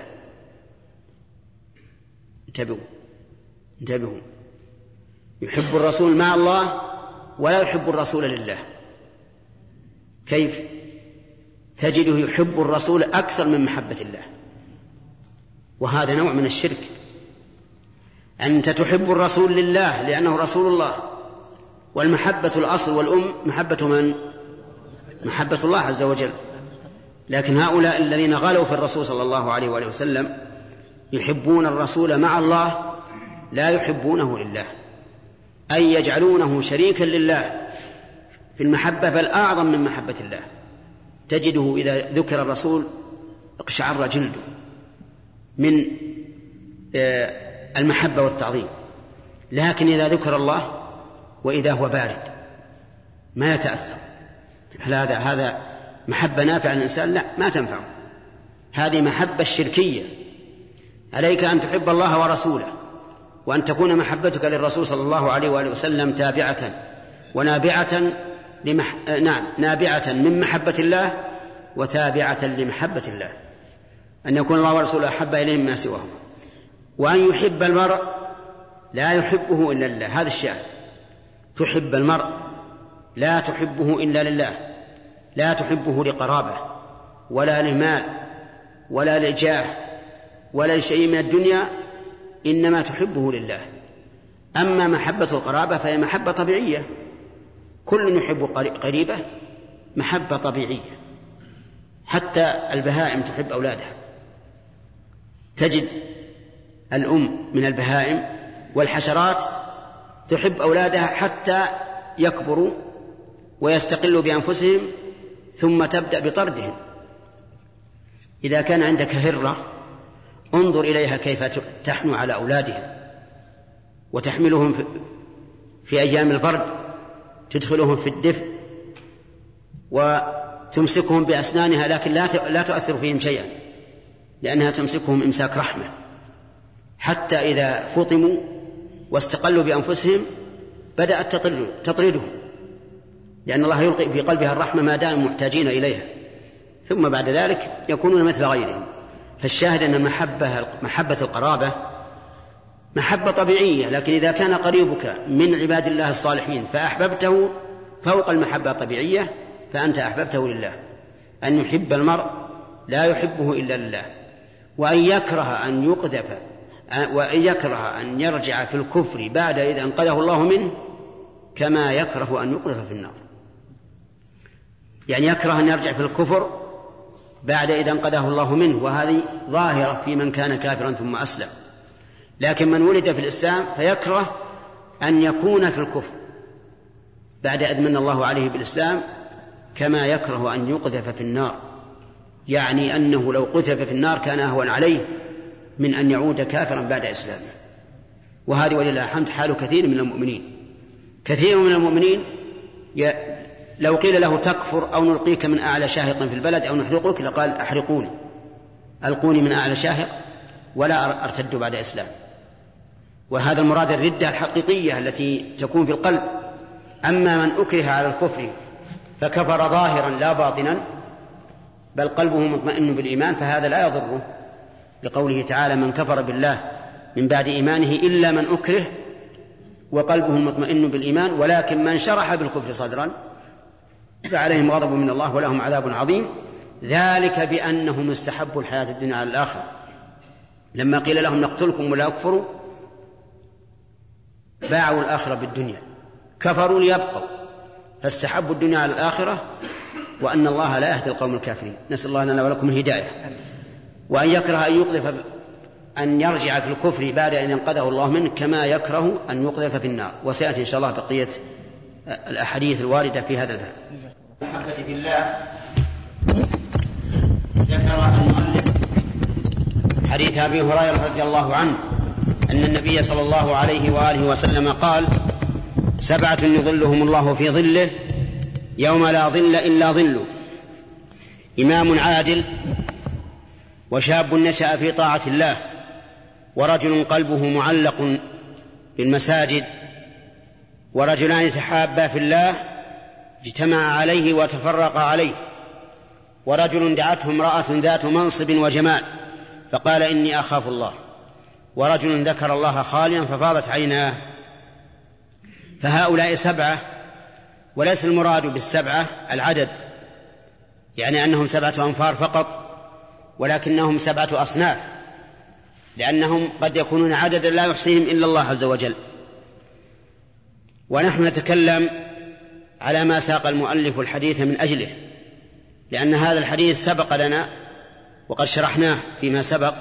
انتبهوا، يحب الرسول مع الله ولا يحب الرسول لله. كيف؟ تجده يحب الرسول أكثر من محبة الله، وهذا نوع من الشرك. أنت تحب الرسول لله لأنه رسول الله، والمحبة الأصل والأم محبة من؟ محبة الله عز وجل. لكن هؤلاء الذين غلوا في الرسول صلى الله عليه وآله وسلم يحبون الرسول مع الله لا يحبونه لله، أي يجعلونه شريكا لله في المحبة بل أعظم من محبة الله. تجده إذا ذكر الرسول اقشعر جلده من المحبة والتعظيم، لكن إذا ذكر الله وإذا هو بارد ما يتأثر. هذا محبة نافعة للإنسان؟ لا، ما تنفعه. هذه محبة الشركية. عليك أن تحب الله ورسوله، وأن تكون محبتك للرسول صلى الله عليه وآله وسلم تابعة ونابعة نابعة من محبة الله وتابعة لمحبة الله، أن يكون الله ورسوله أحب إليه مما سواهم. وأن يحب المرء لا يحبه إلا لله، هذا الشاهد. تحب المرء لا تحبه إلا لله، لا تحبه لقرابة ولا لمال ولا لجاه ولا لشيء من الدنيا، إنما تحبه لله. أما محبة القرابة فهي محبة طبيعية، كل يحب قريبه، محبة طبيعية. حتى البهائم تحب أولادها، تجد الأم من البهائم والحشرات تحب أولادها حتى يكبروا ويستقلوا بأنفسهم ثم تبدأ بطردهم. إذا كان عندك هرة انظر إليها كيف تحنو على أولادها وتحملهم في أيام البرد، تدخلهم في الدفء وتمسكهم بأسنانها، لكن لا تؤثر فيهم شيئا، لأنها تمسكهم إمساك رحمة، حتى إذا فطموا واستقلوا بأنفسهم بدأت تطردهم، لأن الله يلقي في قلبها الرحمة ما دام محتاجين إليها، ثم بعد ذلك يكونون مثل غيرهم. فالشاهد أن محبة القرابة محبة طبيعية، لكن إذا كان قريبك من عباد الله الصالحين فأحببته فوق المحبة الطبيعية فأنت أحببته لله. أن يحب المرء لا يحبه إلا لله، وأن يكره أن يقذف، وأن يكره أن يرجع في الكفر بعد إذا أنقذه الله منه كما يكره أن يقذف في النار. يعني يكره أن يرجع في الكفر بعد إذا أنقذه الله منه، وهذه ظاهرة في من كان كافرا ثم أسلم. لكن من ولد في الإسلام فيكره أن يكون في الكفر بعد إذ من الله عليه بالإسلام كما يكره أن يقذف في النار، يعني أنه لو قذف في النار كان أهون عليه من أن يعود كافرا بعد إسلامه. وهذه ولله الحمد حال كثير من المؤمنين. كثير من المؤمنين لو قيل له تكفر أو نلقيك من أعلى شاهق في البلد أو نحرقك لقال أحرقوني، ألقوني من أعلى شاهق ولا أرتد بعد إسلام. وهذا المراد الردة الحقيقية التي تكون في القلب. أما من أكره على الكفر فكفر ظاهرا لا باطنا بل قلبه مطمئن بالإيمان فهذا لا يضره، لقوله تعالى من كفر بالله من بعد إيمانه إلا من أكره وقلبه مطمئن بالإيمان ولكن من شرح بالكفر صدرا فعليهم غضب من الله ولهم عذاب عظيم. ذلك بأنهم استحبوا الحياة الدنيا على الآخرة. لما قيل لهم نقتلكم ولا أكفروا باعوا الآخرة بالدنيا، كفروا ليبقوا، فاستحبوا الدنيا على الآخرة، وأن الله لا يهدي القوم الكافرين. نسأل الله لنا ولكم الهداية. وأن يكره أن يقذف أن يرجع في الكفر بعد أن ينقذه الله منه كما يكره أن يقذف في النار. وسيأتي إن شاء الله بقية الأحاديث الواردة في هذا الباب. المحبة في الله ذكر المؤلف حديث أبي هريرة رضي الله عنه أن النبي صلى الله عليه وآله وسلم قال: 7 يظلهم الله في ظله يوم لا ظل إلا ظله: إمام عادل، وشاب نشأ في طاعة الله، ورجل قلبه معلق بالمساجد، ورجلان تحابا في الله اجتمعا عليه وتفرقا عليه، ورجل دعته امرأة ذات منصب وجمال فقال: إني أخاف الله، ورجل ذكر الله خاليا ففاضت عيناه. فهؤلاء 7، وليس المراد بال7 العدد، يعني أنهم 7 أنفار فقط، ولكنهم 7 أصناف، لأنهم قد يكونون عددا لا يحصيهم إلا الله عز وجل. ونحن نتكلم على ما ساق المؤلف الحديث من أجله، لأن هذا الحديث سبق لنا وقد شرحناه فيما سبق،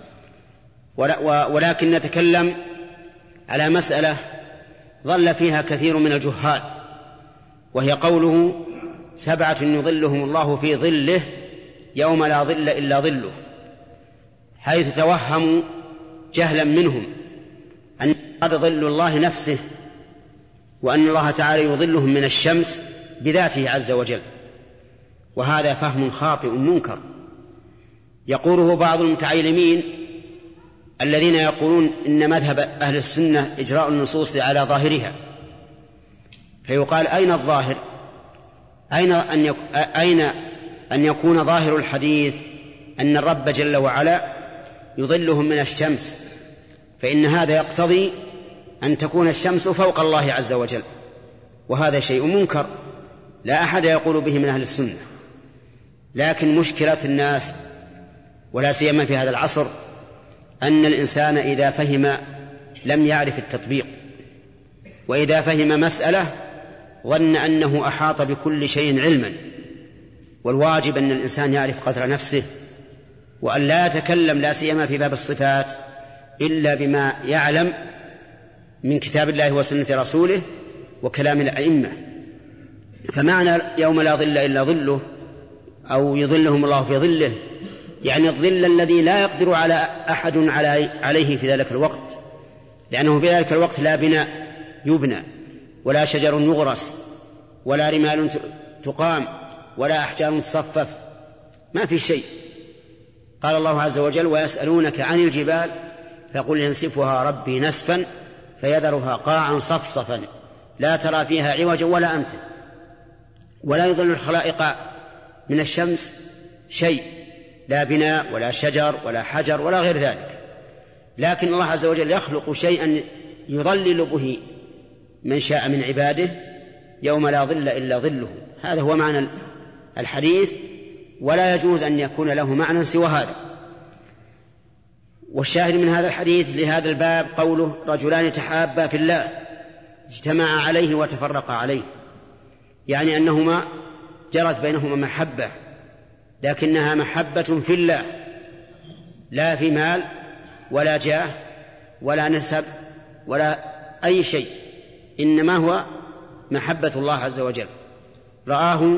ولكن نتكلم على مسألة ظل فيها كثير من الجهال، وهي قوله: 7 يظلهم الله في ظله يوم لا ظل إلا ظله، حيث توهموا جهلا منهم أن قد ظل الله نفسه، وأن الله تعالى يظلهم من الشمس بذاته عز وجل، وهذا فهم خاطئ منكر يقوله بعض المتعلمين الذين يقولون إن مذهب أهل السنة إجراء النصوص على ظاهرها، فيقال: أين الظاهر؟ أين أن يكون ظاهر الحديث أن الرب جل وعلا يظلهم من الشمس؟ فإن هذا يقتضي أن تكون الشمس فوق الله عز وجل، وهذا شيء منكر لا أحد يقول به من أهل السنة. لكن مشكلة الناس ولا سيما في هذا العصر أن الإنسان إذا فهم لم يعرف التطبيق، وإذا فهم مسألة ظن أنه أحاط بكل شيء علما، والواجب أن الإنسان يعرف قدر نفسه، وأن لا يتكلم لا سيما في باب الصفات إلا بما يعلم من كتاب الله وسنة رسوله وكلام الأئمة. فمعنى يوم لا ظل إلا ظله أو يظلهم الله في ظله يعني الظل الذي لا يقدر على أحد عليه في ذلك الوقت، لأنه في ذلك الوقت لا بناء يبنى، ولا شجر يغرس، ولا رمال تقام، ولا أحجار تصفف، ما في شيء. قال الله عز وجل: ويسألونك عن الجبال فقل ينسفها ربي نسفا فيذرها قاعا صفصفا لا ترى فيها عوجا ولا أمتا. ولا يضل الخلائق من الشمس شيء، لا بناء ولا شجر ولا حجر ولا غير ذلك، لكن الله عز وجل يخلق شيئا يظلل به من شاء من عباده يوم لا ظل إلا ظله. هذا هو معنى الحديث، ولا يجوز أن يكون له معنى سوى هذا. والشاهد من هذا الحديث لهذا الباب قوله: رجلان تحابا في الله اجتمعا عليه وتفرقا عليه، يعني أنهما جرت بينهما محبة، لكنها محبة في الله، لا في مال ولا جاه ولا نسب ولا أي شيء، إنما هو محبة الله عز وجل. رآه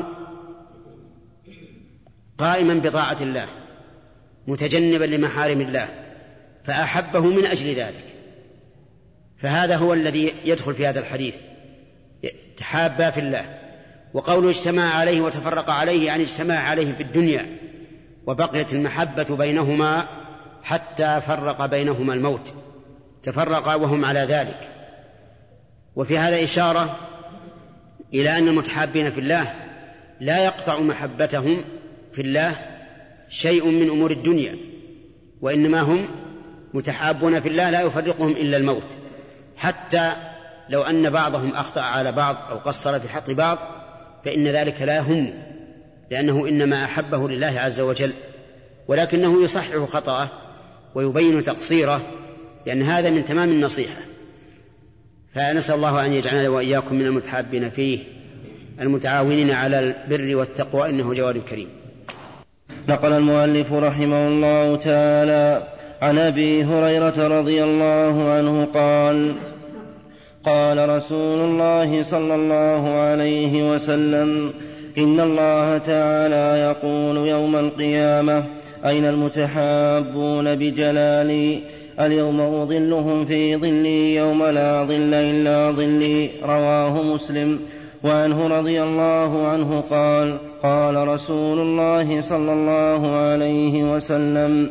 قائما بطاعة الله متجنبا لمحارم الله فأحبه من أجل ذلك، فهذا هو الذي يدخل في هذا الحديث: تحابا في الله. وقوله اجتمع عليه وتفرق عليه يعني اجتمع عليه في الدنيا، وبقيت المحبة بينهما حتى فرق بينهما الموت، تفرقا وهم على ذلك. وفي هذا إشارة إلى أن المتحابين في الله لا يقطع محبتهم في الله شيء من أمور الدنيا، وإنما هم متحابون في الله لا يفرقهم إلا الموت، حتى لو أن بعضهم أخطأ على بعض أو قصر في حق بعض فإن ذلك لا يهم، لأنه إنما أحبه لله عز وجل، ولكنه يصحح خطأه ويبين تقصيره، لأن هذا من تمام النصيحة. فنسأل الله أن يجعلنا وإياكم من المتحابين فيه المتعاونين على البر والتقوى، إنه جواد كريم. نقل المؤلف رحمه الله تعالى عن أبي هريرة رضي الله عنه قال: قال رسول الله صلى الله عليه وسلم: إن الله تعالى يقول يوم القيامة: أين المتحابون بجلالي؟ اليوم أظلهم في ظلي يوم لا ظل إلا ظلي. رواه مسلم. وعنه رضي الله عنه قال: قال رسول الله صلى الله عليه وسلم: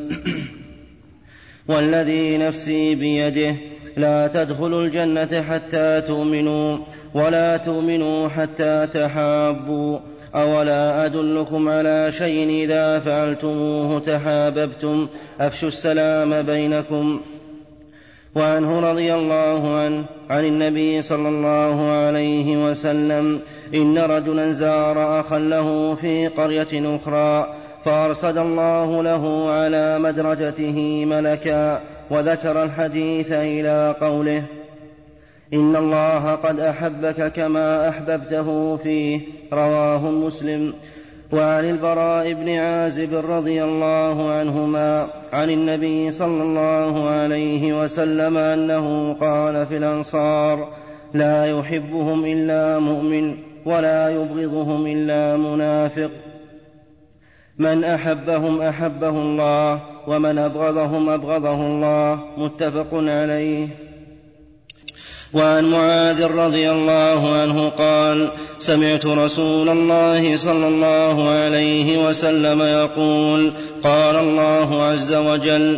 والذي نفسي بيده لا تدخلوا الجنة حتى تؤمنوا، ولا تؤمنوا حتى تحابوا. أولا أدلكم على شيء إذا فعلتموه تحاببتم؟ أفشوا السلام بينكم. وعنه رضي الله عنه عن النبي صلى الله عليه وسلم: إن رجلا زار أخا له في قرية أخرى، فأرصد الله له على مدرجته ملكا، وذكر الحديث إلى قوله: إن الله قد أحبك كما أحببته فيه. رواه مسلم. وعن البراء بن عازب رضي الله عنهما عن النبي صلى الله عليه وسلم أنه قال في الأنصار: لا يحبهم إلا مؤمن، ولا يبغضهم إلا منافق. من أحبهم أحبه الله، ومن أبغضهم أبغضه الله. متفق عليه. وعن معاذ رضي الله عنه قال: سمعت رسول الله صلى الله عليه وسلم يقول: قال الله عز وجل: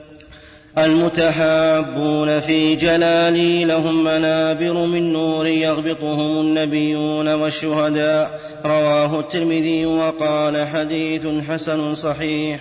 المتحابون في جلالي لهم منابر من نور يغبطهم النبيون والشهداء. رواه الترمذي وقال: حديث حسن صحيح.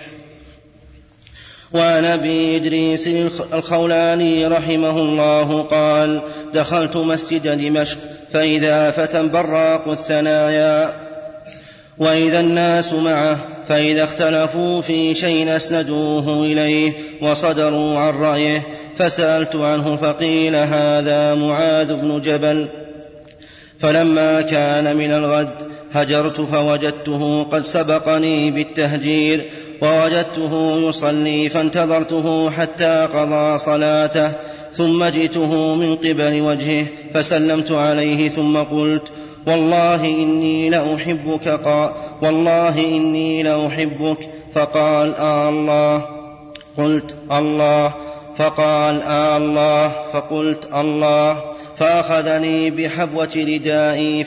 وعن أبي إدريس الخولاني رحمه الله قال: دخلت مسجد دمشق فإذا فتى براق الثنايا، وإذا الناس معه، فإذا اختلفوا في شيء أسندوه إليه وصدروا عن رأيه، فسألت عنه فقيل: هذا معاذ بن جبل. فلما كان من الغد هجرت فوجدته قد سبقني بالتهجير، ووجدته يصلي فانتظرته حتى قضى صلاته، ثم جئته من قبل وجهه فسلمت عليه، ثم قلت: والله إني لأحبك. فقال: الله. قلت: الله. فقال: الله. فقلت: الله. فأخذني بحبوة ردائي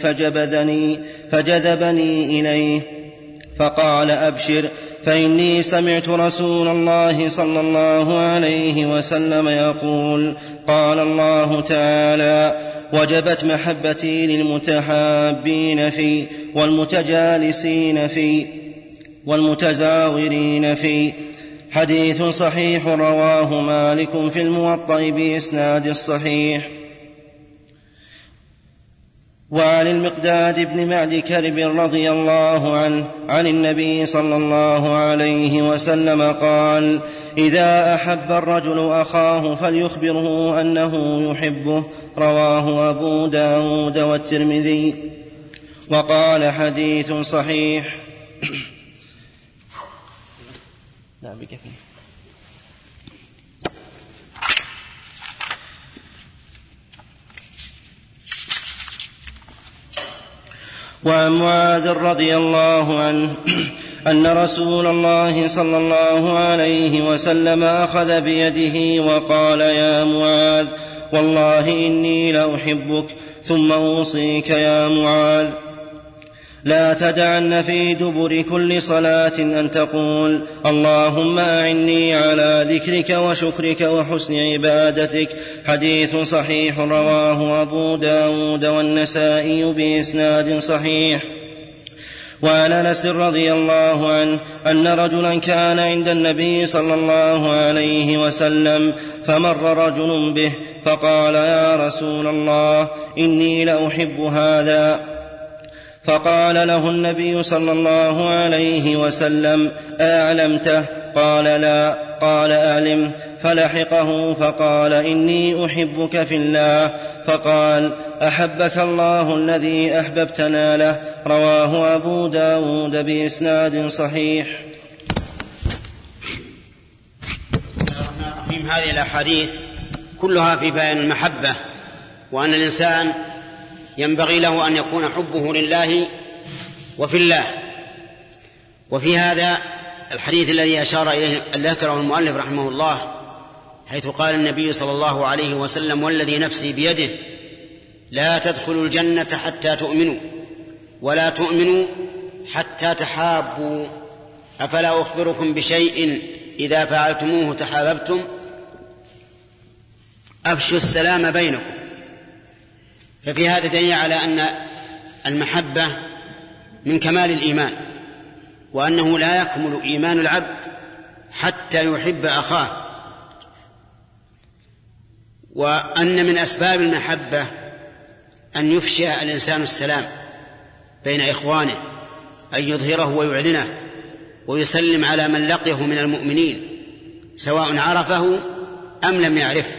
فجذبني إليه فقال: أبشر، فإني سمعت رسول الله صلى الله عليه وسلم يقول: قال الله تعالى: وجبت محبتي للمتحابين في، والمتجالسين في، والمتزاورين في. حديث صحيح. رواه مالك في الموطأ بإسناد الصحيح. وعن المقداد بن معد كرب رضي الله عنه عن النبي صلى الله عليه وسلم قال: إذا أحب الرجل أخاه فليخبره أنه يحبه. رواه أبو داود والترمذي وقال: حديث صحيح. وعن معاذ رضي الله عنه أن رسول الله صلى الله عليه وسلم أخذ بيده وقال: يا معاذ، والله إني لأحبك، ثم أوصيك يا معاذ لا تدعن في دبر كل صلاة أن تقول: اللهم أعني على ذكرك وشكرك وحسن عبادتك. حديث صحيح. رواه أبو داود والنسائي بإسناد صحيح. وعن أنس رضي الله عنه أن رجلا كان عند النبي صلى الله عليه وسلم، فمر رجل به فقال: يا رسول الله، إني لأحب هذا. فقال له النبي صلى الله عليه وسلم: أعلمته؟ قال: لا. قال: أعلم. فلحقه فقال: إني أحبك في الله. فقال: أحبك الله الذي أحببتنا له. رواه أبو داود بإسناد صحيح. هذه الأحاديث كلها في بيان المحبة، وأن الإنسان ينبغي له أن يكون حبه لله وفي الله. وفي هذا الحديث الذي أشار إليه ذكره المؤلف رحمه الله، حيث قال النبي صلى الله عليه وسلم: والذي نفسي بيده لا تدخلوا الجنة حتى تؤمنوا ولا تؤمنوا حتى تحابوا، أفلا أخبركم بشيء إذا فعلتموه تحاببتم؟ أفشوا السلام بينكم. ففي هذا دليل على أن المحبة من كمال الإيمان، وأنه لا يكمل إيمان العبد حتى يحب أخاه، وأن من أسباب المحبة أن يفشي الإنسان السلام بين إخوانه، أن يظهره ويعلنه ويسلم على من لقيه من المؤمنين سواء عرفه أم لم يعرفه،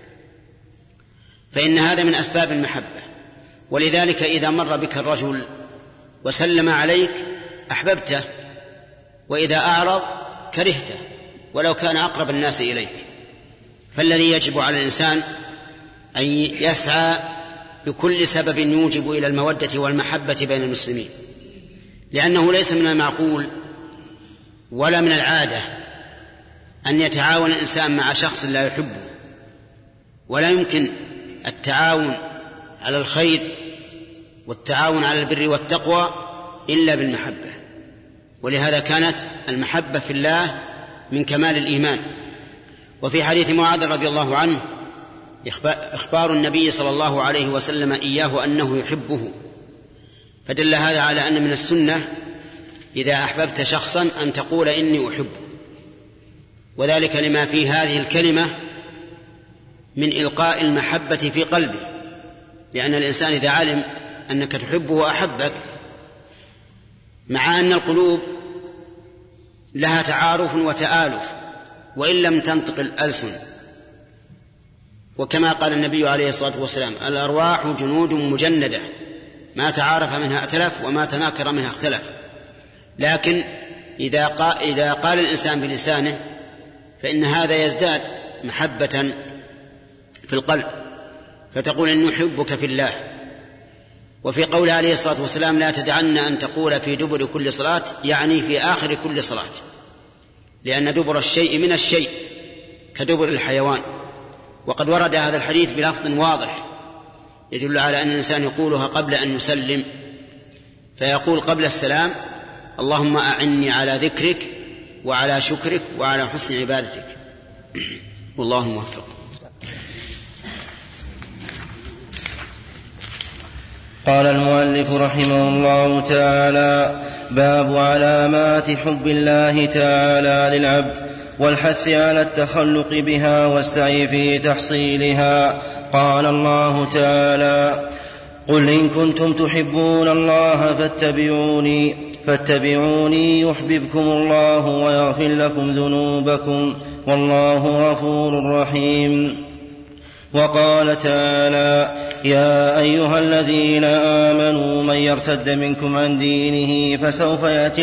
فإن هذا من أسباب المحبة. ولذلك إذا مر بك الرجل وسلم عليك أحببته، وإذا أعرض كرهته ولو كان أقرب الناس إليك. فالذي يجب على الإنسان أن يسعى بكل سبب يوجب إلى المودة والمحبة بين المسلمين، لأنه ليس من المعقول ولا من العادة أن يتعاون الإنسان مع شخص لا يحبه، ولا يمكن التعاون على الخير والتعاون على البر والتقوى إلا بالمحبة. ولهذا كانت المحبة في الله من كمال الإيمان. وفي حديث معاذ رضي الله عنه إخبار النبي صلى الله عليه وسلم إياه أنه يحبه، فدل هذا على أن من السنة إذا أحببت شخصا أن تقول إني أحبه، وذلك لما في هذه الكلمة من إلقاء المحبة في قلبه، لأن الإنسان إذا علم أنك تحبه أحبك، مع أن القلوب لها تعارف وتآلف وإن لم تنطق الألسن. وكما قال النبي عليه الصلاة والسلام: الأرواح جنود مجندة ما تعارف منها ائتلف وما تناكر منها اختلف. لكن إذا قال الإنسان بلسانه فإن هذا يزداد محبة في القلب، فتقول إني أحبك في الله. وفي قوله عليه الصلاة والسلام: لا تدعن أن تقول في دبر كل صلاة، يعني في آخر كل صلاة، لأن دبر الشيء من الشيء كدبر الحيوان. وقد ورد هذا الحديث بلفظ واضح يدل على أن الإنسان يقولها قبل أن يسلم، فيقول قبل السلام: اللهم أعني على ذكرك وعلى شكرك وعلى حسن عبادتك. والله الموفق. قال المؤلف رحمه الله تعالى: باب علامات حب الله تعالى للعبد والحث على التخلق بها والسعي في تحصيلها. قال الله تعالى: قل إن كنتم تحبون الله فاتبعوني يحببكم الله ويغفر لكم ذنوبكم والله غفور رحيم. وقال تعالى: يا أيها الذين آمنوا من يرتد منكم عن دينه فسوف يأتي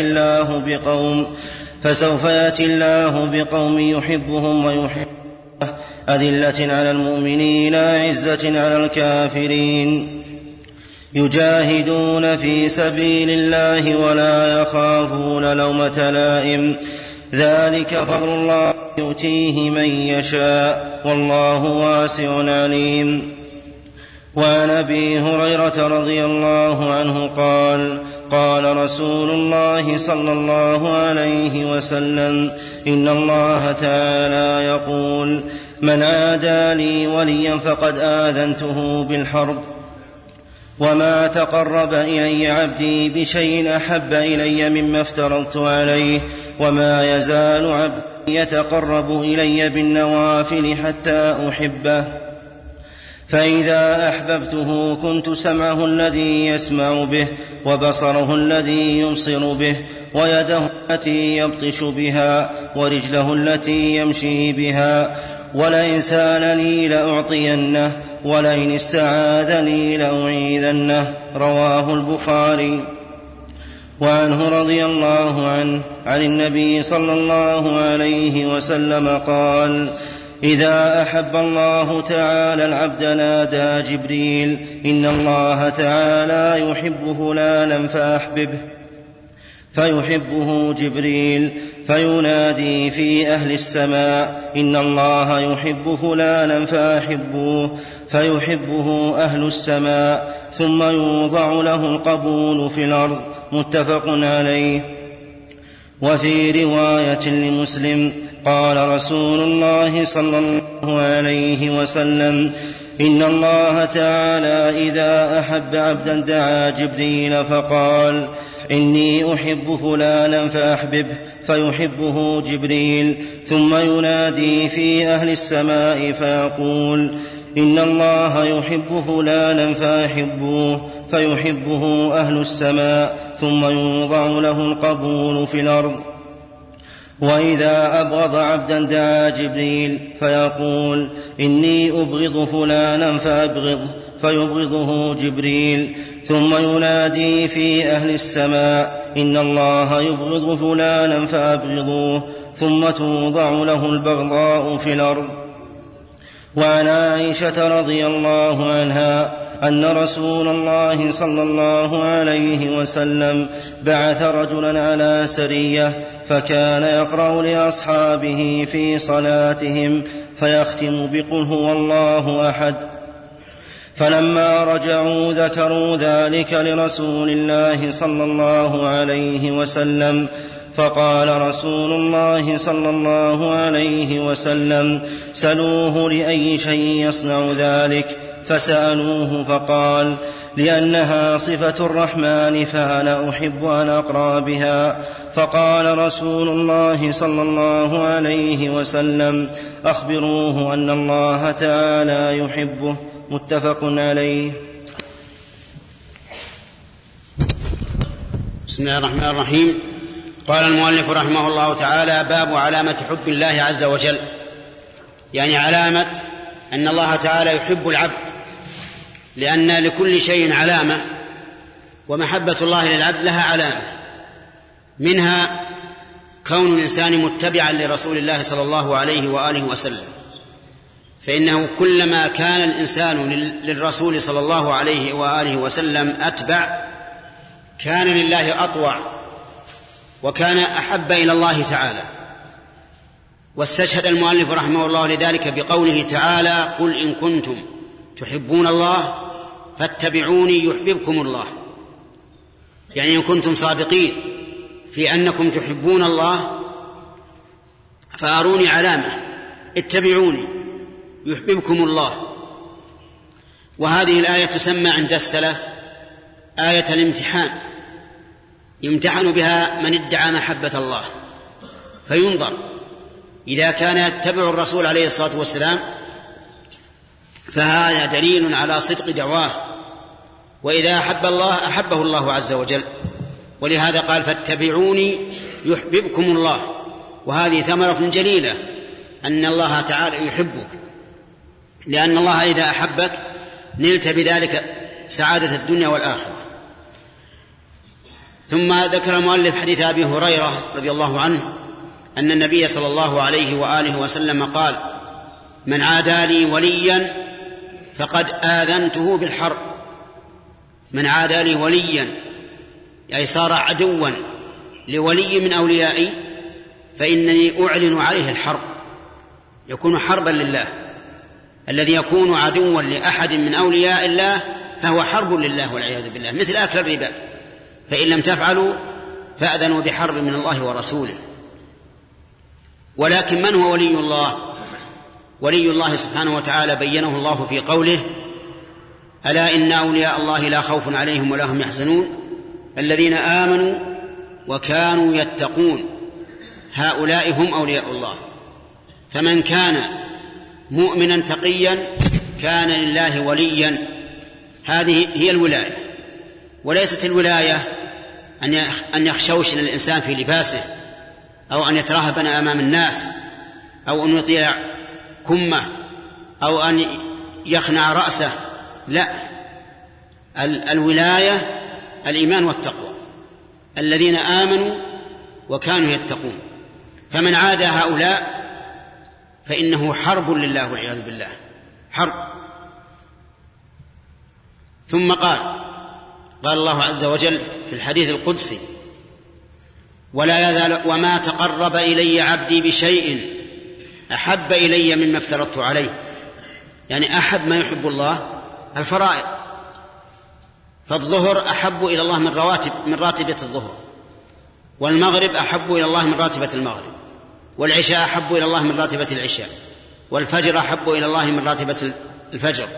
الله بقوم يحبهم ويحبونه أذلة على المؤمنين أعزة على الكافرين يجاهدون في سبيل الله ولا يخافون لومة لائم ذلك فضل الله يؤتيه من يشاء والله واسع عليم. وعن أبي هريرة رضي الله عنه قال: قال رسول الله صلى الله عليه وسلم: إن الله تعالى يقول: من عادى لي وليا فقد آذنته بالحرب. وما تقرب إلي عبدي بشيء أحب إلي مما افترضت عليه، وما يزال عبدي يتقرب إلي بالنوافل حتى أحبه، فإذا أحببته كنت سمعه الذي يسمع به وبصره الذي يبصر به ويده التي يبطش بها ورجله التي يمشي بها، ولئن سألني لأعطينه ولئن استعاذني لأعيذنه. رواه البخاري. وعنه رضي الله عنه عن النبي صلى الله عليه وسلم قال: إذا أحب الله تعالى العبد نادى جبريل: إن الله تعالى يحب فلانا فأحببه. فيحبه جبريل فينادي في أهل السماء إن الله يحب فلانا فأحبوه فيحبه أهل السماء ثم يوضع له القبول في الأرض. متفق عليه. وفي رواية لمسلم قال رسول الله صلى الله عليه وسلم إن الله تعالى إذا أحب عبدا دعا جبريل فقال إني أحب فلانا فأحببه فيحبه جبريل ثم ينادي في أهل السماء فيقول إن الله يحب فلانا فأحبوه فيحبه أهل السماء ثم يوضع له القبول في الأرض. وإذا أبغض عبدا دعا جبريل فيقول إني أبغض فلانا فأبغضه فيبغضه جبريل ثم ينادي في أهل السماء إن الله يبغض فلانا فأبغضوه ثم توضع له البغضاء في الأرض. وعن عائشة رضي الله عنها أن رسول الله صلى الله عليه وسلم بعث رجلا على سرية فكان يقرأ لأصحابه في صلاتهم فيختم بقل هو الله أحد. فلما رجعوا ذكروا ذلك لرسول الله صلى الله عليه وسلم فقال رسول الله صلى الله عليه وسلم سلوه لأي شيء يصنع ذلك فسألوه فقال لأنها صفة الرحمن فأنا أحب أن أقرأ بها. فقال رسول الله صلى الله عليه وسلم أخبروه أن الله تعالى يحبه. متفق عليه. بسم الله الرحمن الرحيم. قال المؤلف رحمه الله تعالى باب علامة حب الله عز وجل، يعني علامة أن الله تعالى يحب العبد، لأن لكل شيء علامة، ومحبة الله للعبد لها علامة، منها كون الإنسان متبعا لرسول الله صلى الله عليه وآله وسلم، فإنه كلما كان الإنسان للرسول صلى الله عليه وآله وسلم أتبع كان لله أطوع وكان أحب إلى الله تعالى. واستشهد المؤلف رحمه الله لذلك بقوله تعالى قل إن كنتم تحبون الله فاتبعوني يحببكم الله، يعني إن كنتم صادقين في أنكم تحبون الله فأروني علامة، اتبعوني يحببكم الله. وهذه الآية تسمى عند السلف آية الامتحان، يمتحن بها من ادعى محبة الله، فينظر إذا كان يتبع الرسول عليه الصلاة والسلام فهذا دليل على صدق دعواه، وإذا أحب الله أحبه الله عز وجل، ولهذا قال فاتبعوني يحببكم الله. وهذه ثمرة جليلة أن الله تعالى يحبك، لأن الله إذا أحبك نلت بذلك سعادة الدنيا والآخرة. ثم ذكر المؤلف حديث أبي هريرة رضي الله عنه أن النبي صلى الله عليه وآله وسلم قال من عادى لي وليا فقد آذنته بالحرب. من عادى لي وليا يعني صار عدوا لولي من أوليائي فإنني أعلن عليه الحرب، يكون حربا لله. الذي يكون عدوا لأحد من أولياء الله فهو حرب لله والعياذ بالله، مثل أكل الربا، فإن لم تفعلوا فأذنوا بحرب من الله ورسوله. ولكن من هو ولي الله؟ ولي الله سبحانه وتعالى بينه الله في قوله ألا إن أولياء الله لا خوف عليهم ولا هم يحزنون الذين آمنوا وكانوا يتقون هؤلاء هم أولياء الله. فمن كان مؤمنا تقيا كان لله وليا. هذه هي الولاية، وليست الولاية أن يخشوشن الإنسان في لباسه، أو أن يترهبن أمام الناس، أو أن يطيع كمه، أو أن يخنع رأسه. لا، الولاية الإيمان والتقوى، الذين آمنوا وكانوا يتقون. فمن عادى هؤلاء فإنه حرب لله والعياذ بالله، حرب. ثم قال الله عز وجل في الحديث القدسي ولا يزال وما تقرب إلي عبدي بشيء أحب إلي مما افترضت عليه. يعني أحب ما يحب الله الفرائض، فالظهر أحب إلى الله من راتبة الظهر، والمغرب أحب إلى الله من راتبة المغرب، والعشاء أحب إلى الله من راتبة العشاء، والفجر أحب إلى الله من راتبة الفجر،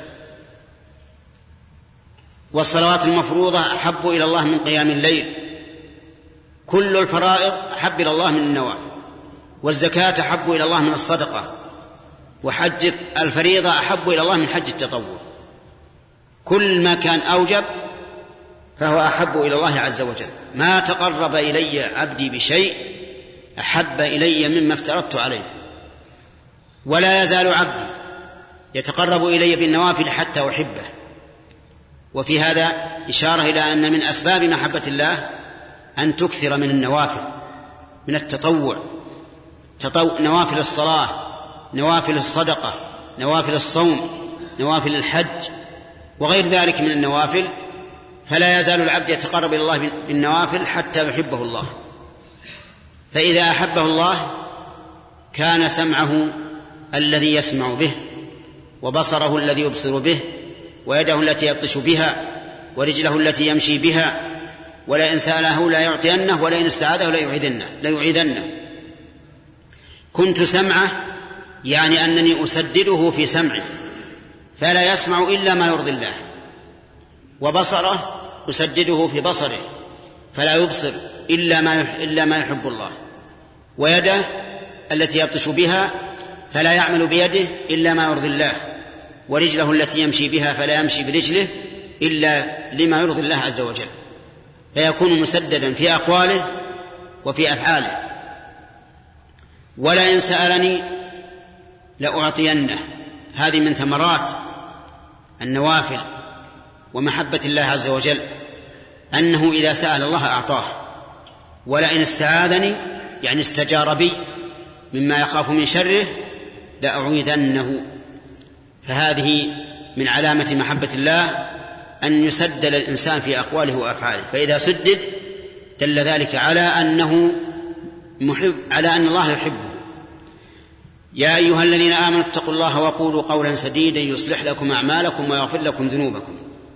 والصلوات المفروضة أحب إلى الله من قيام الليل. كل الفرائض أحب إلى الله من النوافل، والزكاة أحب إلى الله من الصدقة، وحج الفريضة أحب إلى الله من حج التطوع. كل ما كان أوجب فهو أحب إلى الله عز وجل. ما تقرب إلي عبدي بشيء أحب إلي مما افترضت عليه. ولا يزال عبدي يتقرب إلي بالنوافل حتى أحبه. وفي هذا إشارة إلى أن من أسباب محبة الله أن تكثر من النوافل، من التطوع، نوافل الصلاة، نوافل الصدقة، نوافل الصوم، نوافل الحج، وغير ذلك من النوافل. فلا يزال العبد يتقرب إلى الله بالنوافل حتى يحبه الله. فإذا أحبه الله كان سمعه الذي يسمع به، وبصره الذي يبصر به، ويده التي يبطش بها، ورجله التي يمشي بها، ولئن سأله لا يعطينه، ولئن استعاذه لا يعيذنه. كنت سمعه يعني أنني أسدده في سمعه فلا يسمع إلا ما يرضي الله، وبصره أسدده في بصره فلا يبصر إلا ما يحب الله، ويده التي يبطش بها فلا يعمل بيده إلا ما يرضي الله، ورجله التي يمشي بها فلا يمشي برجله إلا لما يرضي الله عز وجل. فيكون مسددا في أقواله وفي أفعاله. ولئن سألني لأعطينه. هذه من ثمرات النوافل ومحبة الله عز وجل، أنه إذا سأل الله أعطاه. ولئن استعاذني يعني استجار بي مما يخاف من شره لأعيذنه. فهذه من علامة محبة الله أن يسدل الإنسان في أقواله وأفعاله. فإذا سدد دل ذلك على أنه محب، على أن الله يحبه. يا أيها الذين آمنوا اتقوا الله وقولوا قولا سديدا يصلح لكم أعمالكم ويغفر لكم ذنوبكم.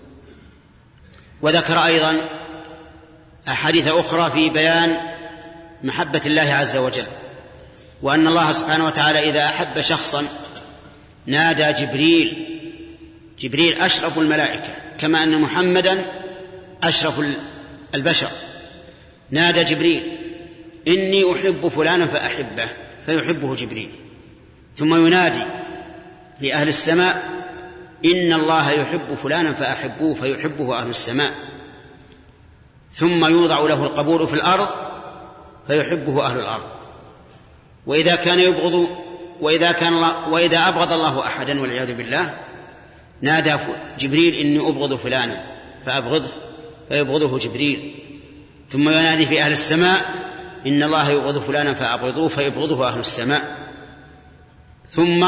وذكر أيضا أحاديث أخرى في بيان محبة الله عز وجل، وأن الله سبحانه وتعالى إذا أحب شخصا نادى جبريل أشرف الملائكة، كما أن محمدا أشرف البشر. نادى جبريل إني أحب فلانا فأحبه، فيحبه جبريل. ثم ينادي في أهل السماء إن الله يحب فلانا فأحبوه، فيحبه أهل السماء. ثم يوضع له القبول في الأرض فيحبه أهل الأرض. وإذا أبغض الله أحدا والعياذ بالله نادى جبريل إني أبغض فلانا فأبغضه، فيبغضه جبريل. ثم ينادي في أهل السماء إن الله يبغض فلانا فأبغضوه، فيبغضه أهل السماء. ثم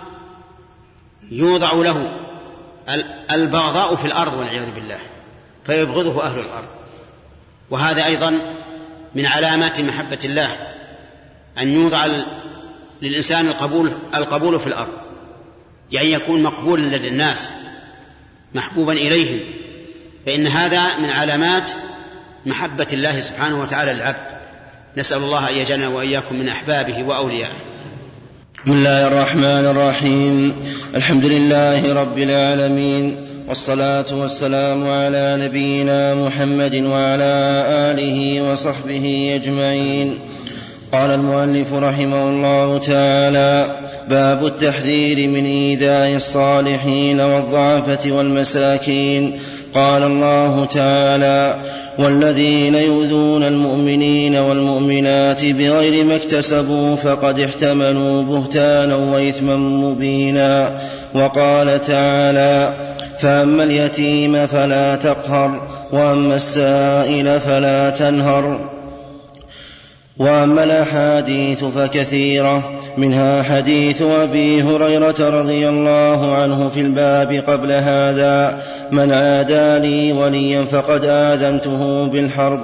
يوضع له البغضاء في الأرض والعياذ بالله، فيبغضه أهل الأرض. وهذا أيضا من علامات محبة الله، أن يوضع للإنسان القبول في الأرض، يعني يكون مقبولا لدى الناس محبوبا إليهم. فإن هذا من علامات محبة الله سبحانه وتعالى للعبد. نسأل الله أن يجعلنا وإياكم من أحبابه وأوليائه. بسم الله الرحمن الرحيم. الحمد لله رب العالمين، والصلاة والسلام على نبينا محمد وعلى آله وصحبه أجمعين. قال المؤلف رحمه الله تعالى: باب التحذير من إيذاء الصالحين والضعفة والمساكين. قال الله تعالى: والذين يؤذون المؤمنين والمؤمنات بغير ما اكتسبوا فقد احتملوا بهتانا وإثما مبينا. وقال تعالى: فأما اليتيم فلا تقهر، وأما السائل فلا تنهر. وأما الأحاديث فكثيرة، منها حديث أبي هريرة رضي الله عنه في الباب قبل هذا: من عادى لي وليا فقد آذنته بالحرب.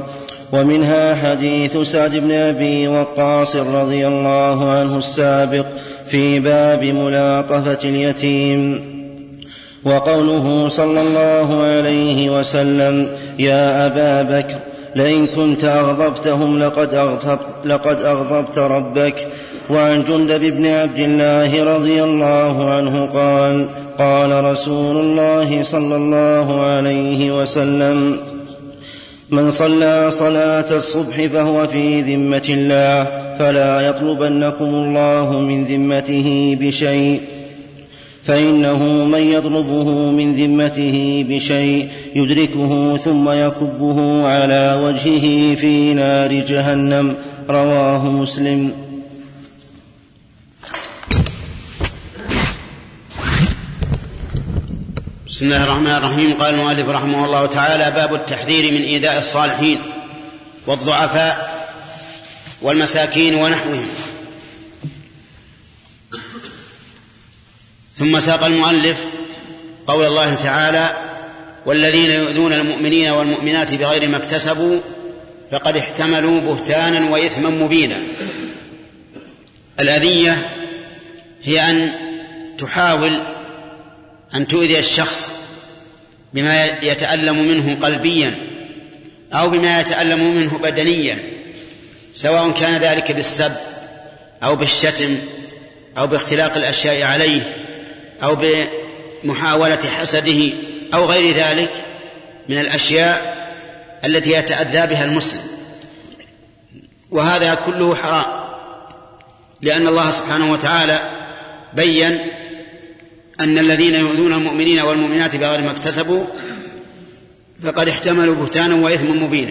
ومنها حديث سعد بن أبي وقاص رضي الله عنه السابق في باب ملاطفة اليتيم. وقوله صلى الله عليه وسلم: يا أبا بكر لئن كنت أغضبتهم لقد أغضبت ربك. وعن جندب بن عبد الله رضي الله عنه قال: قال رسول الله صلى الله عليه وسلم: من صلى صلاة الصبح فهو في ذمة الله، فلا يطلبنكم الله من ذمته بشيء، فإنه من يطلبه من ذمته بشيء يدركه ثم يكبه على وجهه في نار جهنم. رواه مسلم. بسم الله الرحمن الرحيم. قال المؤلف رحمه الله تعالى: باب التحذير من إيذاء الصالحين والضعفاء والمساكين ونحوهم. ثم ساق المؤلف قول الله تعالى: والذين يؤذون المؤمنين والمؤمنات بغير ما اكتسبوا فقد احتملوا بهتانا وإثما مبينا. الأذية هي أن تحاول أن تؤذي الشخص بما يتألم منه قلبيا أو بما يتألم منه بدنيا، سواء كان ذلك بالسب أو بالشتم أو باختلاق الأشياء عليه أو بمحاولة حسده أو غير ذلك من الأشياء التي يتأذى بها المسلم. وهذا كله حرام، لأن الله سبحانه وتعالى بيّن أن الذين يؤذون المؤمنين والمؤمنات بغير ما اكتسبوا فقد احتملوا بهتانا وإثما مبينا.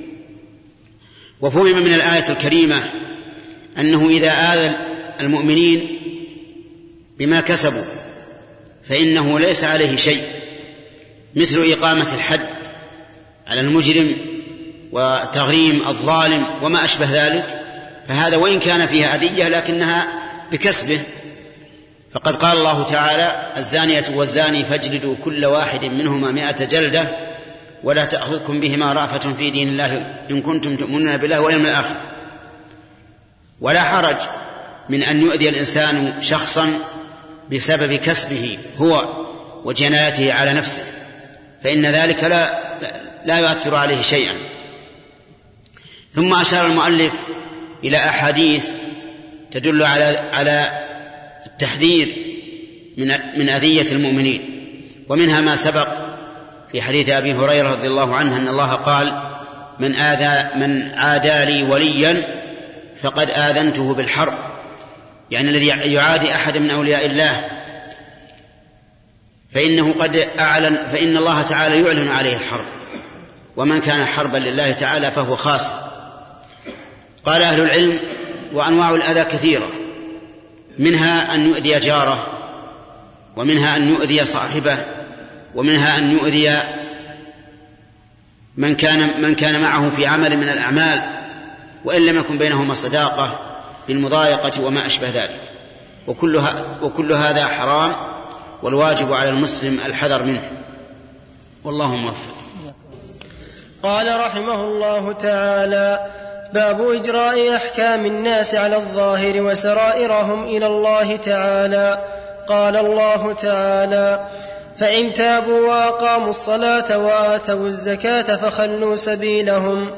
وفهم من الآية الكريمة أنه إذا آذى المؤمنين بما كسبوا فإنه ليس عليه شيء، مثل إقامة الحد على المجرم وتغريم الظالم وما أشبه ذلك، فهذا وإن كان فيها أذية لكنها بكسبه. فقد قال الله تعالى: الزانية والزاني فاجلدوا كل واحد منهما 100 جلدة ولا تأخذكم بهما رأفة في دين الله إن كنتم تؤمنون بالله واليوم الآخر. ولا حرج من أن يؤذي الإنسان شخصا بسبب كسبه هو وجنايته على نفسه، فإن ذلك لا يؤثر عليه شيئا. ثم أشار المؤلف إلى أحاديث تدل على التحذير من أذية المؤمنين، ومنها ما سبق في حديث أبي هريرة رضي الله عنه أن الله قال: من عادى لي وليا فقد آذنته بالحرب، يعني الذي يعادي أحد من أولياء الله فإنه قد أعلن، فإن الله تعالى يعلن عليه الحرب، ومن كان حربا لله تعالى فهو خاسر. قال أهل العلم: وأنواع الأذى كثيرة، منها أن يؤذي جاره، ومنها أن يؤذي صاحبه، ومنها أن يؤذي من كان معه في عمل من الأعمال وإن لم يكن بينهما صداقة بالمضايقة وما أشبه ذلك. وكل هذا حرام، والواجب على المسلم الحذر منه، والله موفق. قال رحمه الله تعالى: باب إجراء أحكام الناس على الظاهر وسرائرهم إلى الله تعالى. قال الله تعالى: فإن تابوا وأقاموا الصلاة وآتوا الزكاة فخلوا سبيلهم.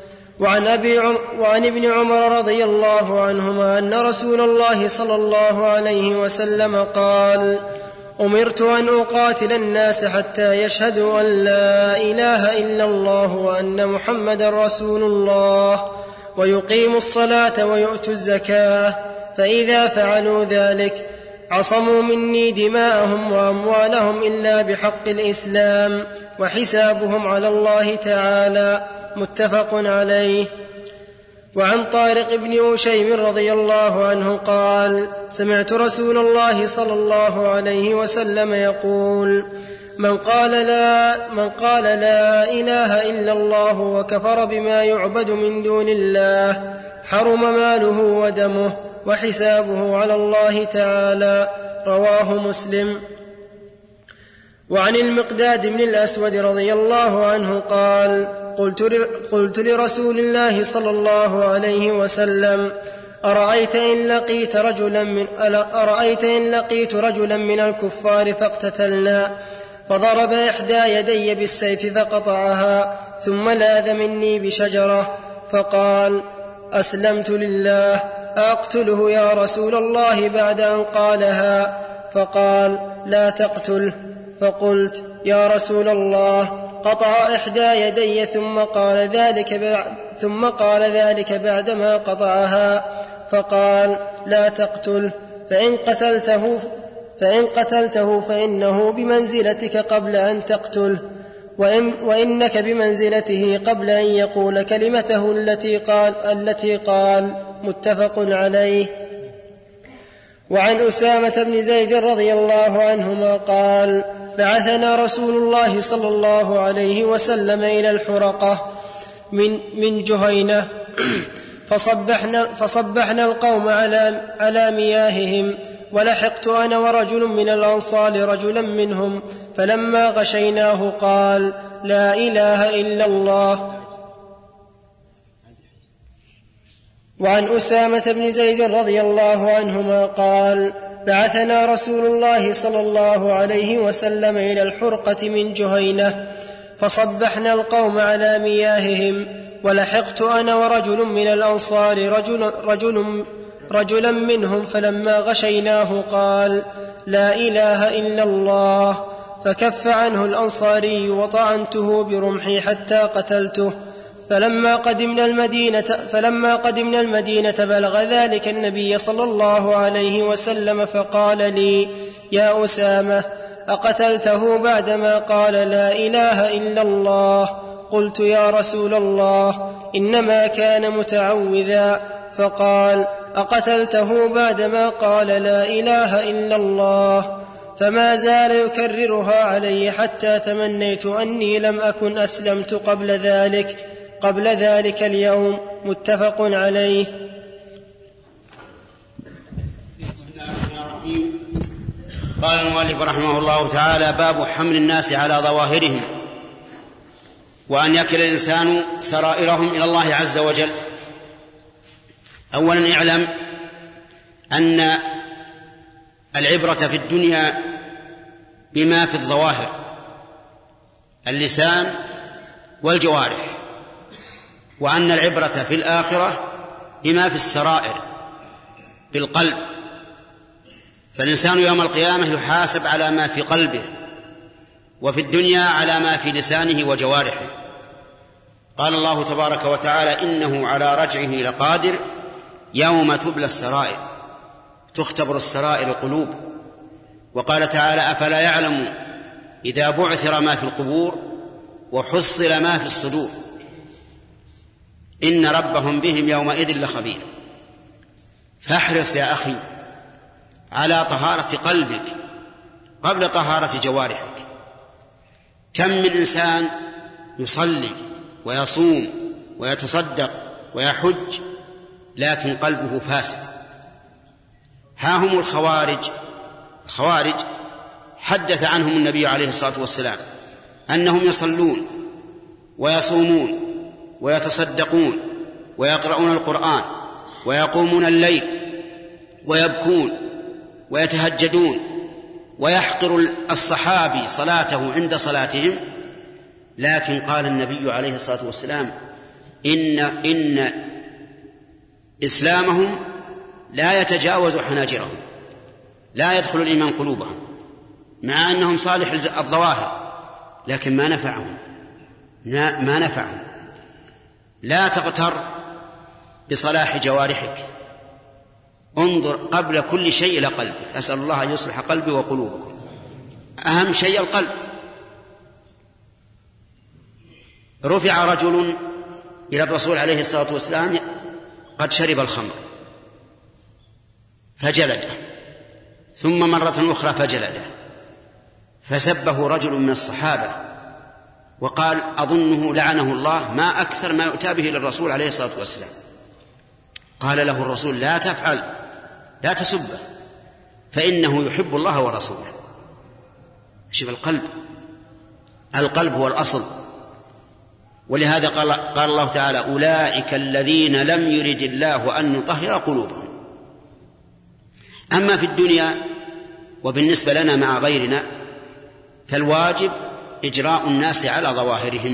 وعن ابن عمر رضي الله عنهما أن رسول الله صلى الله عليه وسلم قال: أمرت أن أقاتل الناس حتى يشهدوا أن لا إله إلا الله وأن محمدا رسول الله ويقيموا الصلاة ويؤتوا الزكاة، فإذا فعلوا ذلك عصموا مني دماءهم وأموالهم إلا بحق الإسلام وحسابهم على الله تعالى. متفق عليه. وعن طارق بن أشيم رضي الله عنه قال: سمعت رسول الله صلى الله عليه وسلم يقول: من قال لا إله إلا الله وكفر بما يعبد من دون الله حرم ماله ودمه وحسابه على الله تعالى. رواه مسلم. وعن المقداد بن الأسود رضي الله عنه قال: قلت لرسول الله صلى الله عليه وسلم: أرأيت إن لقيت رجلا من الكفار فاقتتلنا، فضرب إحدى يدي بالسيف فقطعها، ثم لاذ مني بشجرة، فقال: أسلمت لله، أقتله يا رسول الله بعد أن قالها؟ فقال: لا تقتله. فقلت: يا رسول الله، قطع إحدى يدي ثم قال ذلك بعدما قطعها. فقال: لا تقتله، فإن قتلته فإنه بمنزلتك قبل أن تقتله، وإنك بمنزلته قبل أن يقول كلمته التي قال. متفق عليه. وعن أسامة بن زيد رضي الله عنهما قال: بعثنا رسول الله صلى الله عليه وسلم إلى الحرقة من جهينة، فصبحنا القوم على مياههم، ولحقت أنا ورجل من الأنصار رجلا منهم، فلما غشيناه قال: لا إله إلا الله. وعن أسامة بن زيد رضي الله عنهما قال: بعثنا رسول الله صلى الله عليه وسلم إلى الحرقة من جهينة، فصبحنا القوم على مياههم، ولحقت أنا ورجل من الأنصار رجلا منهم، فلما غشيناه قال: لا إله إلا الله، فكف عنه الأنصاري، وطعنته برمحي حتى قتلته. فلما قدمنا المدينة بلغ ذلك النبي صلى الله عليه وسلم، فقال لي: يا أسامة، أقتلته بعدما قال لا إله إلا الله؟ قلت: يا رسول الله، إنما كان متعوذا. فقال: أقتلته بعدما قال لا إله إلا الله؟ فما زال يكررها علي حتى تمنيت أني لم أكن أسلمت قبل ذلك اليوم. متفق عليه. قال المؤلف رحمه الله تعالى: باب حمل الناس على ظواهرهم، وأن يكل الإنسان سرائرهم إلى الله عز وجل. أولا اعلم أن العبرة في الدنيا بما في الظواهر، اللسان والجوارح، وأن العبرة في الآخرة بما في السرائر، بالقلب. فالإنسان يوم القيامة يحاسب على ما في قلبه، وفي الدنيا على ما في لسانه وجوارحه. قال الله تبارك وتعالى: إنه على رجعه لقادر يوم تبلى السرائر، تختبر السرائر القلوب. وقال تعالى: أفلا يعلم إذا بعثر ما في القبور وحصل ما في الصدور إن ربهم بهم يومئذ لخبير. فاحرص يا أخي على طهارة قلبك قبل طهارة جوارحك. كم من إنسان يصلي ويصوم ويتصدق ويحج لكن قلبه فاسد. ها هم الخوارج حدث عنهم النبي عليه الصلاة والسلام أنهم يصلون ويصومون ويتصدقون ويقرؤون القرآن ويقومون الليل ويبكون ويتهجدون، ويحقر الصحابي صلاته عند صلاتهم، لكن قال النبي عليه الصلاة والسلام: إن إسلامهم لا يتجاوز حناجرهم، لا يدخل الإيمان قلوبهم، مع أنهم صالح الظواهر، لكن ما نفعهم. لا تغتر بصلاح جوارحك، انظر قبل كل شيء إلى قلبك. أسأل الله أن يصلح قلبي وقلوبكم. أهم شيء القلب. رفع رجل إلى الرسول عليه الصلاة والسلام قد شرب الخمر فجلده، ثم مرة أخرى فجلده، فسبه رجل من الصحابة وقال: أظنه لعنه الله، ما أكثر ما يؤتى به للرسول عليه الصلاة والسلام. قال له الرسول: لا تفعل، لا تسبه، فإنه يحب الله ورسوله. شوف القلب هو الأصل، ولهذا قال الله تعالى: أولئك الذين لم يرد الله أن يطهر قلوبهم. أما في الدنيا وبالنسبة لنا مع غيرنا فالواجب إجراء الناس على ظواهرهم،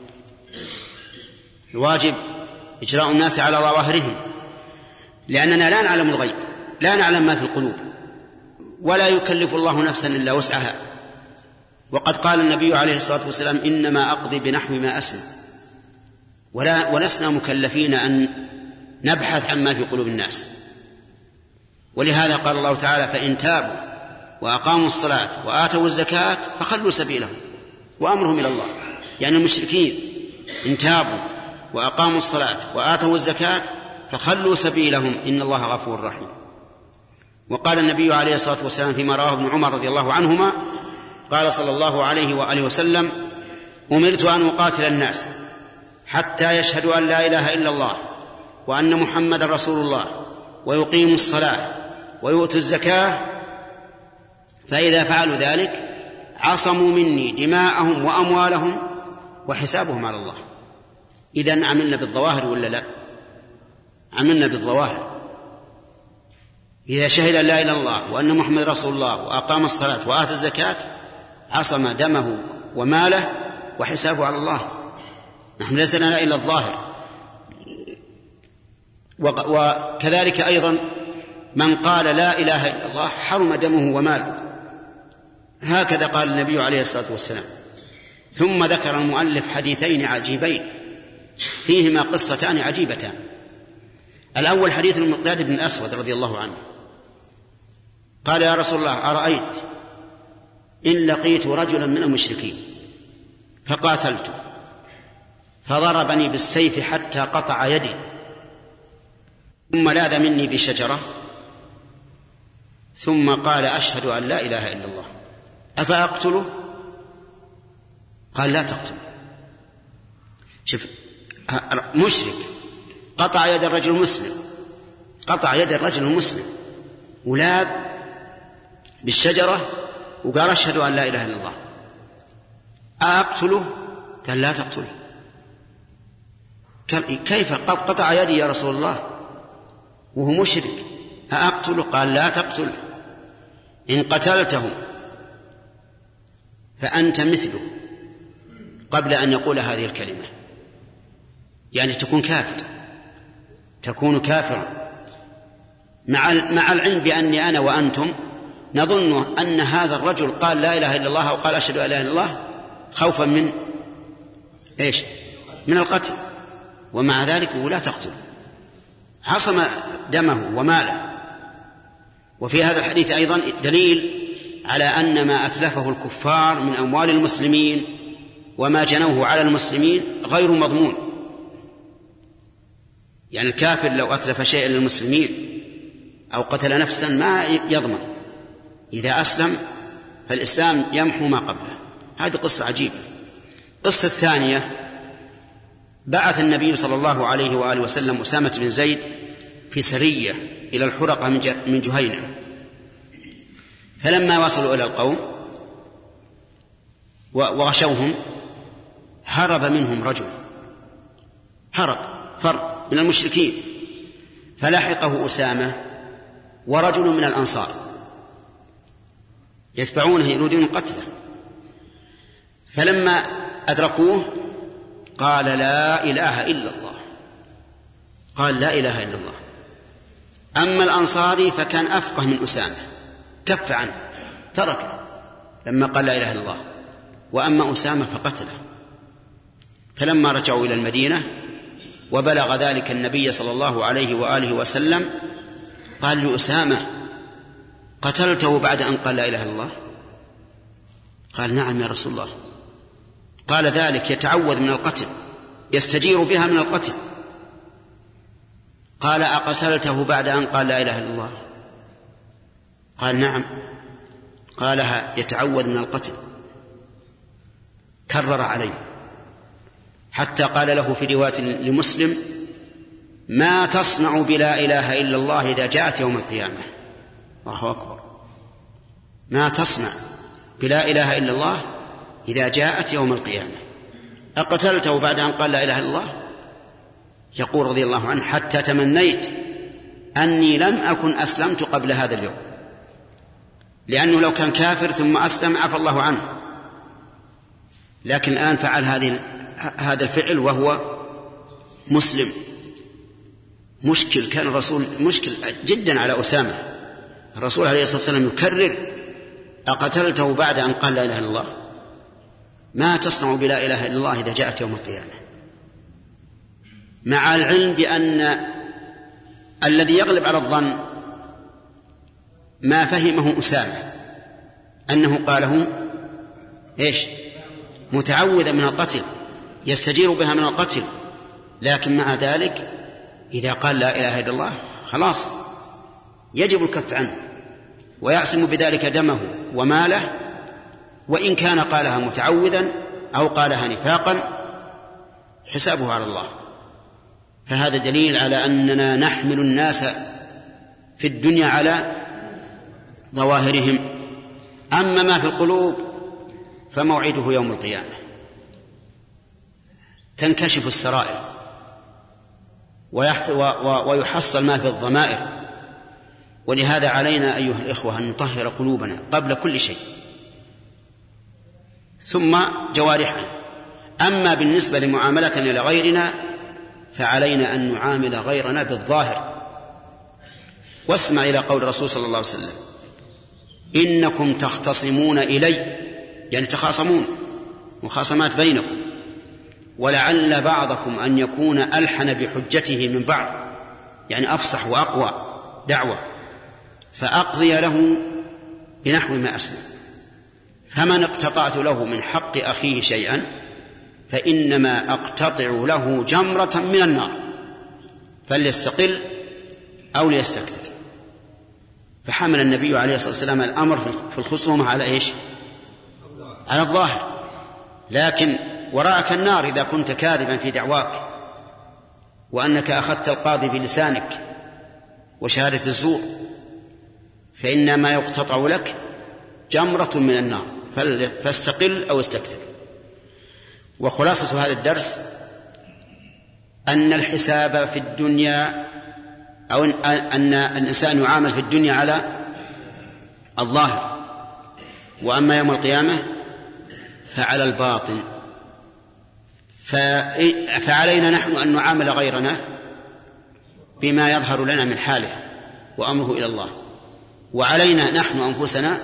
الواجب إجراء الناس على ظواهرهم، لأننا لا نعلم الغيب، لا نعلم ما في القلوب، ولا يكلف الله نفسا إلا وسعها. وقد قال النبي عليه الصلاة والسلام: إنما أقضي بنحو ما أسمع، ولسنا مكلفين أن نبحث عما في قلوب الناس. ولهذا قال الله تعالى: فإن تابوا وأقاموا الصلاة وآتوا الزكاة فخلوا سبيلهم وأمرهم إلى الله. يعني المشركين إن تابوا وأقاموا الصلاة وآتوا الزكاة فخلوا سبيلهم إن الله غفور رحيم. وقال النبي عليه الصلاة والسلام فيما رواه ابن عمر رضي الله عنهما قال صلى الله عليه وآله وسلم: أمرت أن أقاتل الناس حتى يشهدوا أن لا إله إلا الله وأن محمد رسول الله ويقيموا الصلاة ويؤتوا الزكاة، فإذا فعلوا ذلك عصموا مني دماءهم وأموالهم وحسابهم على الله. إذن عملنا بالظواهر ولا لا؟ عملنا بالظواهر. إذا شهد أن لا إله إلا الله وأن محمد رسول الله وأقام الصلاة وآتى الزكاة عصم دمه وماله وحسابه على الله. نحن ليس لنا إلا الظاهر. وكذلك أيضا من قال لا إله إلا الله حرم دمه وماله، هكذا قال النبي عليه الصلاة والسلام. ثم ذكر المؤلف حديثين عجيبين فيهما قصتان عجيبتان. الأول حديث المقداد بن الأسود رضي الله عنه قال: يا رسول الله، أرأيت إن لقيت رجلا من المشركين فقاتلته فضربني بالسيف حتى قطع يدي ثم لاذ مني بشجرة ثم قال: أشهد أن لا إله إلا الله، أفأقتله؟ قال: لا تقتله. شوف، مشرك قطع يد الرجل المسلم، قطع يد الرجل المسلم ولاذ بالشجرة وقال: أشهد أن لا إله إلا الله، أقتله؟ قال: لا تقتله. كيف قد قطع يدي يا رسول الله وهو مشرك، أقتله؟ قال: لا تقتله، إن قتلته فأنت مثله قبل أن يقول هذه الكلمة. يعني تكون كافر، تكون كافرا، مع العلم بأني أنا وأنتم نظن أن هذا الرجل قال لا إله إلا الله أو قال أشهد أن لا إله إلا الله خوفا من إيش؟ من القتل، ومع ذلك لا تقتل، عصم دمه وماله. وفي هذا الحديث أيضا دليل على أن ما أتلفه الكفار من أموال المسلمين وما جنوه على المسلمين غير مضمون. يعني الكافر لو أتلف شيئا للمسلمين أو قتل نفسا ما يضمن، إذا أسلم فالإسلام يمحو ما قبله. هذه قصة عجيبة. قصة الثانية: بعث النبي صلى الله عليه وآله وسلم أسامة بن زيد في سرية إلى الحرقة من جهينة، فلما وصلوا إلى القوم وغشوهم هرب منهم رجل، فر من المشركين، فلحقه أسامة ورجل من الأنصار يتبعونه يريدون قتله، فلما أدركوه قال: لا إله إلا الله، قال: لا إله إلا الله. أما الأنصاري فكان أفقه من أسامة، كف عنه تركه لما قال لا إله إلا الله، وأما أسامة فقتله. فلما رجعوا إلى المدينة وبلغ ذلك النبي صلى الله عليه وآله وسلم قال لأسامة: قتلته بعد أن قال لا إله إلا الله؟ قال: نعم يا رسول الله. قال: ذلك يتعوذ من القتل، يستجير بها من القتل. قال: أقتلته بعد أن قال لا إله إلا الله؟ قال: نعم. قالها يتعوذ من القتل. كرر عليه حتى قال له في رواية لمسلم: ما تصنع بلا إله إلا الله إذا جاءت يوم القيامة؟ الله أكبر. ما تصنع بلا إله إلا الله إذا جاءت يوم القيامة؟ أقتلته بعد أن قال لا إله إلا الله؟ يقول رضي الله عنه: حتى تمنيت أني لم أكن أسلمت قبل هذا اليوم، لأنه لو كان كافر ثم أسلم عفى الله عنه، لكن الآن فعل هذا الفعل وهو مسلم. مشكل كان الرسول، مشكل جدا على أسامة. الرسول عليه الصلاة والسلام يكرر: أقتلته بعد أن قال لا إله إلا الله؟ ما تصنع بلا إله إلا الله إذا جاءت يوم القيامة؟ مع العلم بأن الذي يغلب على الظن ما فهمه أسامة، أنه قاله إيش؟ متعوذا من القتل، يستجير بها من القتل، لكن مع ذلك إذا قال لا إله إلا الله خلاص يجب الكف عنه ويعصم بذلك دمه وماله، وإن كان قالها متعوذا أو قالها نفاقا حسابه على الله. فهذا دليل على أننا نحمل الناس في الدنيا على ظواهرهم، أما ما في القلوب فموعده يوم القيامة، تنكشف السرائر ويحصل ما في الضمائر. ولهذا علينا أيها الإخوة أن نطهر قلوبنا قبل كل شيء، ثم جوارحنا. أما بالنسبة لمعاملتنا لغيرنا فعلينا أن نعامل غيرنا بالظاهر. واسمع إلى قول الرسول صلى الله عليه وسلم: إنكم تختصمون إلي، يعني تخاصمون، مخاصمات بينكم، ولعل بعضكم أن يكون ألحن بحجته من بعض، يعني أفصح وأقوى دعوة، فأقضي له بنحو ما أسلم. فمن اقتطعت له من حق أخيه شيئا فإنما أقتطع له جمرة من النار، فليستقل أو ليستكثر. فحمل النبي عليه الصلاة والسلام الأمر في الخصومة على إيش؟ على الظاهر، لكن وراءك النار إذا كنت كاذبا في دعواك، وأنك أخذت القاضي بلسانك وشهادة الزور، فإنما يقتطع لك جمرة من النار، فاستقل أو استكثر. وخلاصة هذا الدرس أن الحساب في الدنيا، أو أن الإنسان يعامل في الدنيا على الظاهر، وأما يوم القيامة فعلى الباطن. فعلينا نحن أن نعامل غيرنا بما يظهر لنا من حاله وأمره إلى الله، وعلينا نحن أنفسنا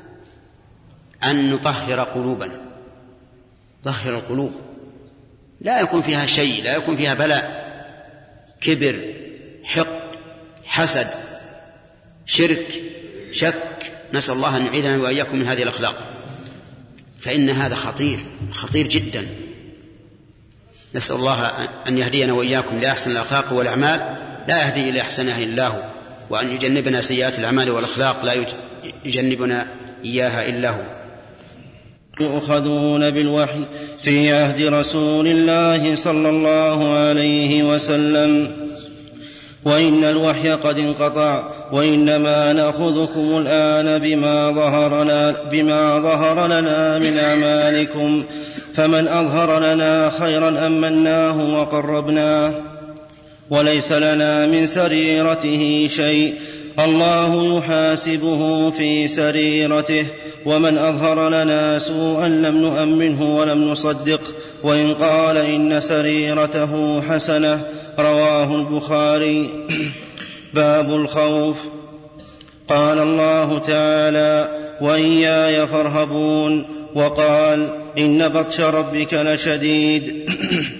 أن نطهر قلوبنا. طهر القلوب، لا يكون فيها شيء، لا يكون فيها بلاء، كبر، حقد، حسد، شرك، شك. نسأل الله أن يعيذنا وإياكم من هذه الأخلاق، فإن هذا خطير جدا. نسأل الله أن يهدينا وإياكم لأحسن الأخلاق والأعمال، لا يهدي إلى أحسنها إلا هو، وأن يجنبنا سيئات الأعمال والأخلاق لا يجنبنا إياها إلا هو. يؤخذون بالوحي في عهد رسول الله صلى الله عليه وسلم، وإن الوحي قد انقطع، وإنما نأخذكم الآن بما ظهر لنا من أعمالكم، فمن أظهر لنا خيرا أمناه وقربناه، وليس لنا من سريرته شيء، الله يحاسبه في سريرته، ومن أظهر لنا سوءا لم نؤمنه ولم نصدق، وإن قال إن سريرته حسنة. رواه البخاري. باب الخوف. قال الله تعالى: وإياي فارهبون، وقال: إن بطش ربك لشديد.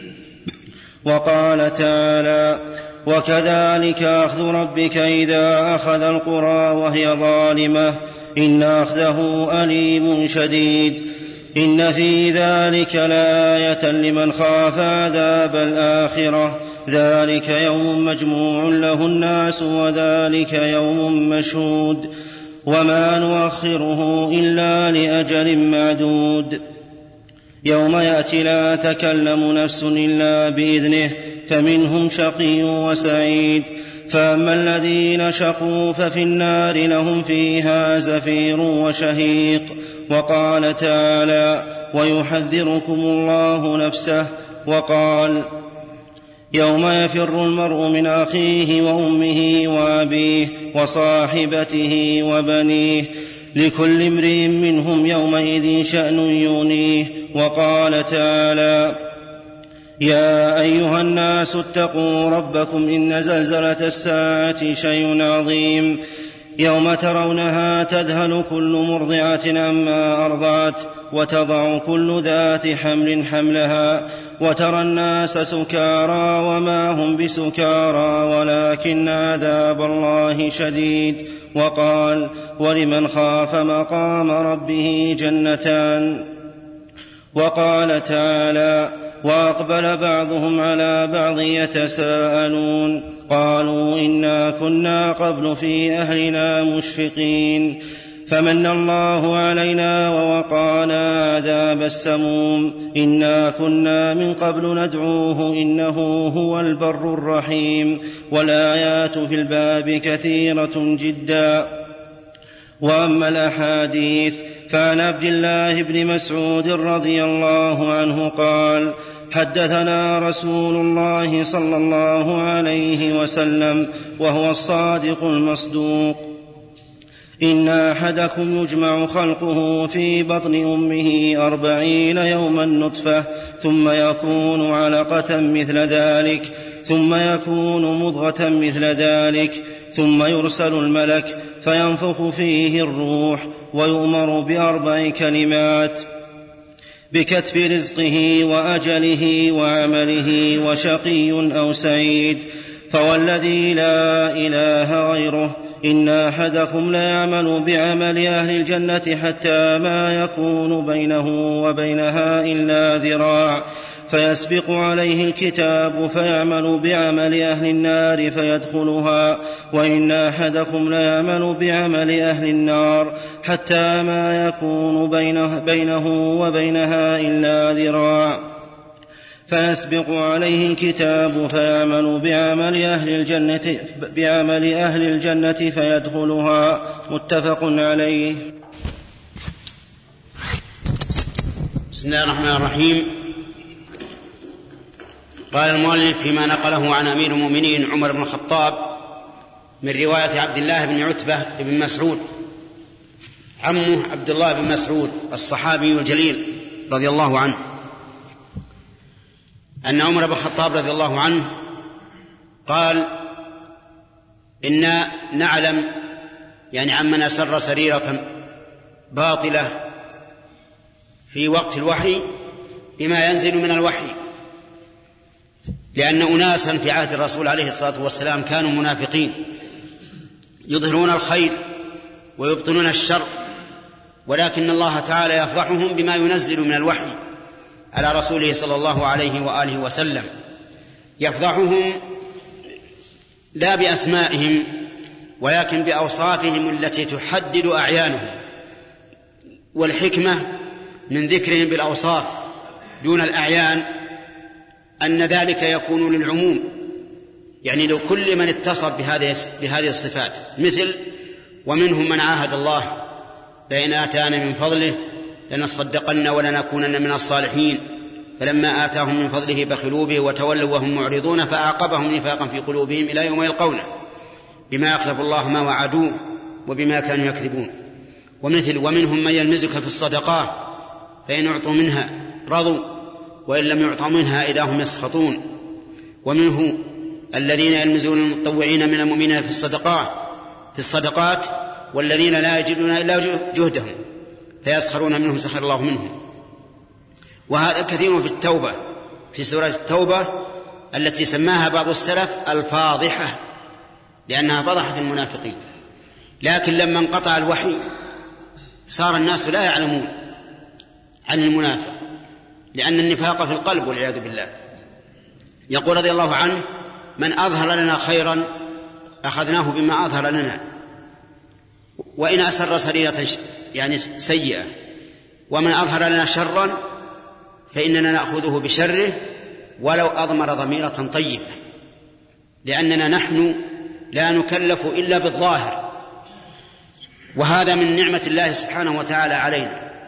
وقال تعالى: وكذلك أخذ ربك إذا أخذ القرى وهي ظالمة إن أخذه أليم شديد. إن في ذلك لآية لمن خاف عذاب الآخرة، ذلك يوم مجموع له الناس وذلك يوم مشهود، وما نؤخره إلا لأجل معدود. يوم يأتي لا تكلم نفس إلا بإذنه، فمنهم شقي وسعيد. فأما الذين شقوا ففي النار لهم فيها زفير وشهيق. وقال تعالى: ويحذركم الله نفسه. وقال: يوم يفر المرء من أخيه وأمه وأبيه وصاحبته وبنيه لكل امرئ منهم يومئذ شأن يغنيه. وقال تعالى: يا أيها الناس اتقوا ربكم إن زلزلة الساعة شيء عظيم يوم ترونها تذهل كل مرضعة عما أرضعت وتضع كل ذات حمل حملها وترى الناس سكارى وما هم بسكارى ولكن عذاب الله شديد. وقال: ولمن خاف مقام ربه جنتان. وقال تعالى: وأقبل بعضهم على بعض يتساءلون قالوا إنا كنا قبل في أهلنا مشفقين فمن الله علينا ووقانا عذاب السموم إنا كنا من قبل ندعوه إنه هو البر الرحيم. والآيات في الباب كثيرة جدا. وأما الأحاديث فعن عبد الله بن مسعود رضي الله عنه قال: حدثنا رسول الله صلى الله عليه وسلم وهو الصادق المصدوق: إن أحدكم يجمع خلقه في بطن أمه 40 يوما نطفة ثم يكون علقة مثل ذلك ثم يكون مضغة مثل ذلك ثم يرسل الملك فينفخ فيه الروح ويؤمر ب4 كلمات: بكتب رزقه وأجله وعمله وشقي أو سعيد. فوالذي لا إله غيره إن أحدكم ليعمل بعمل أهل الجنة حتى ما يكون بينه وبينها إلا ذراع فيسبق عليه الكتاب فيعمل بعمل أهل النار فيدخلها وإن أحدكم ليعمل بعمل أهل النار حتى ما يكون بينه وبينها إلا ذراع فيسبق عليه الكتاب فيعمل بعمل أهل الجنة فيدخلها. متفق عليه. بسم الله الرحمن الرحيم. قال المؤلف فيما نقله عن أمير المؤمنين عمر بن الخطاب من رواية عبد الله بن عتبة بن مسعود عمه عبد الله بن مسعود الصحابي الجليل رضي الله عنه أن عمر بن الخطاب رضي الله عنه قال: إنا نعلم يعني عمن أسر سريرة باطلة في وقت الوحي بما ينزل من الوحي، لأن أناسا في عهد الرسول عليه الصلاة والسلام كانوا منافقين يظهرون الخير ويبطنون الشر، ولكن الله تعالى يفضحهم بما ينزل من الوحي على رسوله صلى الله عليه وآله وسلم. يفضحهم لا بأسمائهم ولكن بأوصافهم التي تحدد أعيانهم، والحكمة من ذكرهم بالأوصاف دون الأعيان أن ذلك يكون للعموم، يعني لو كل من اتصف بهذه الصفات، مثل: ومنهم من عاهد الله لئن آتانا من فضله لنصدقن ولنكونن من الصالحين فلما آتاهم من فضله بخلوا به وتولوا وهم معرضون فأعقبهم نفاقا في قلوبهم إلى يوم يلقونه بما يخلف الله ما وعدوه وبما كانوا يكذبون. ومثل: ومنهم من يلمزك في الصدقات فإن أعطوا منها رضوا وإن لم يعطوا منها إذا هم يسخطون. ومنه الذين يلمزون المتطوعين من المؤمنين في الصدقات والذين لا يجدون إلا جهدهم فيسخرون منهم سخر الله منهم. وهذا كثير في التوبة، في سورة التوبة التي سماها بعض السلف الفاضحة لأنها فضحت المنافقين. لكن لما انقطع الوحي صار الناس لا يعلمون عن المنافق، لأن النفاق في القلب والعياذ بالله. يقول رضي الله عنه: من أظهر لنا خيرا أخذناه بما أظهر لنا، وإن أسر سريرة يعني سيئة، ومن أظهر لنا شرا فإننا نأخذه بشره ولو أضمر ضميرة طيبة، لأننا نحن لا نكلف إلا بالظاهر، وهذا من نعمة الله سبحانه وتعالى علينا،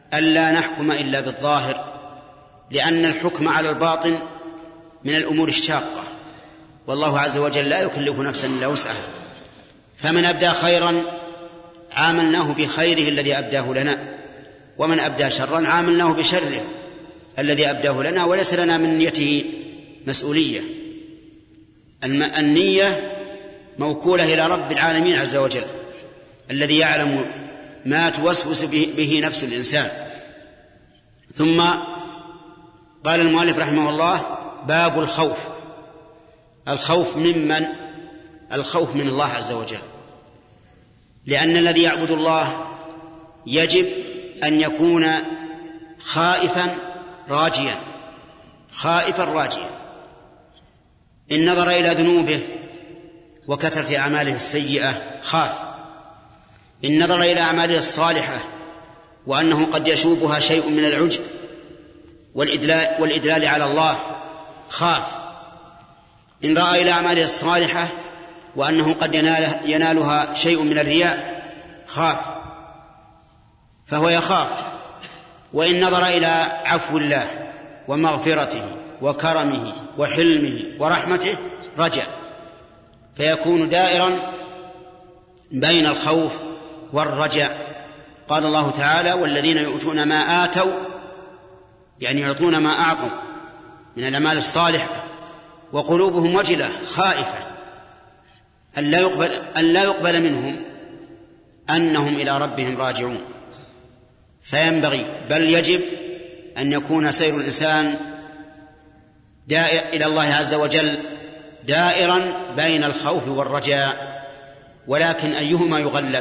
ألا نحكم إلا بالظاهر، لأن الحكم على الباطن من الأمور الشاقة، والله عز وجل لا يكلف نفسا إلا وسعها، فمن أبدى خيرا عاملناه بخيره الذي أبداه لنا، ومن أبدى شرا عاملناه بشره الذي أبداه لنا، وليس لنا من نيته مسؤولية. النية موكولة إلى رب العالمين عز وجل الذي يعلم ما توسوس به نفس الإنسان. ثم قال المؤلف رحمه الله: باب الخوف. الخوف ممن؟ الخوف من الله عز وجل، لأن الذي يعبد الله يجب أن يكون خائفا راجيا، خائفا راجيا. إن نظر إلى ذنوبه وكثرة أعماله السيئة خاف، إن نظر إلى أعماله الصالحة وأنه قد يشوبها شيء من العجب والإدلال على الله خاف، إن رأى إلى أعماله الصالحة وأنه قد ينالها شيء من الرياء خاف، فهو يخاف. وإن نظر إلى عفو الله ومغفرته وكرمه وحلمه ورحمته رجع، فيكون دائرا بين الخوف والرجاء. قال الله تعالى: والذين يؤتون ما آتوا، يعني يعطون ما أعطوا من الأعمال الصالحة وقلوبهم وجلة خائفة أن لا يقبل منهم أنهم إلى ربهم راجعون. فينبغي بل يجب أن يكون سير الإنسان إلى الله عز وجل دائرا بين الخوف والرجاء، ولكن أيهما يغلب؟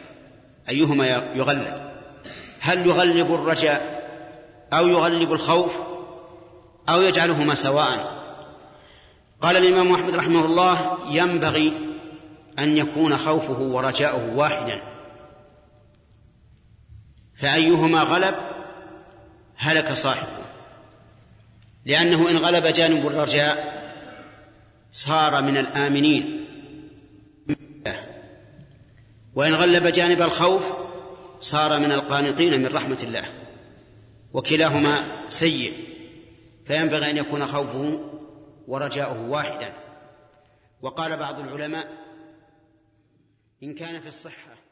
هل يغلب الرجاء أو يغلب الخوف أو يجعلهما سواء؟ قال الإمام أحمد رحمه الله: ينبغي أن يكون خوفه ورجاؤه واحدا، فأيهما غلب هلك صاحبه، لأنه إن غلب جانب الرجاء صار من الآمنين، وإن غلب جانب الخوف صار من القانطين من رحمة الله، وكلاهما سيء. فينبغي أن يكون خوفه ورجاؤه واحدا. وقال بعض العلماء: إن كان في الصحة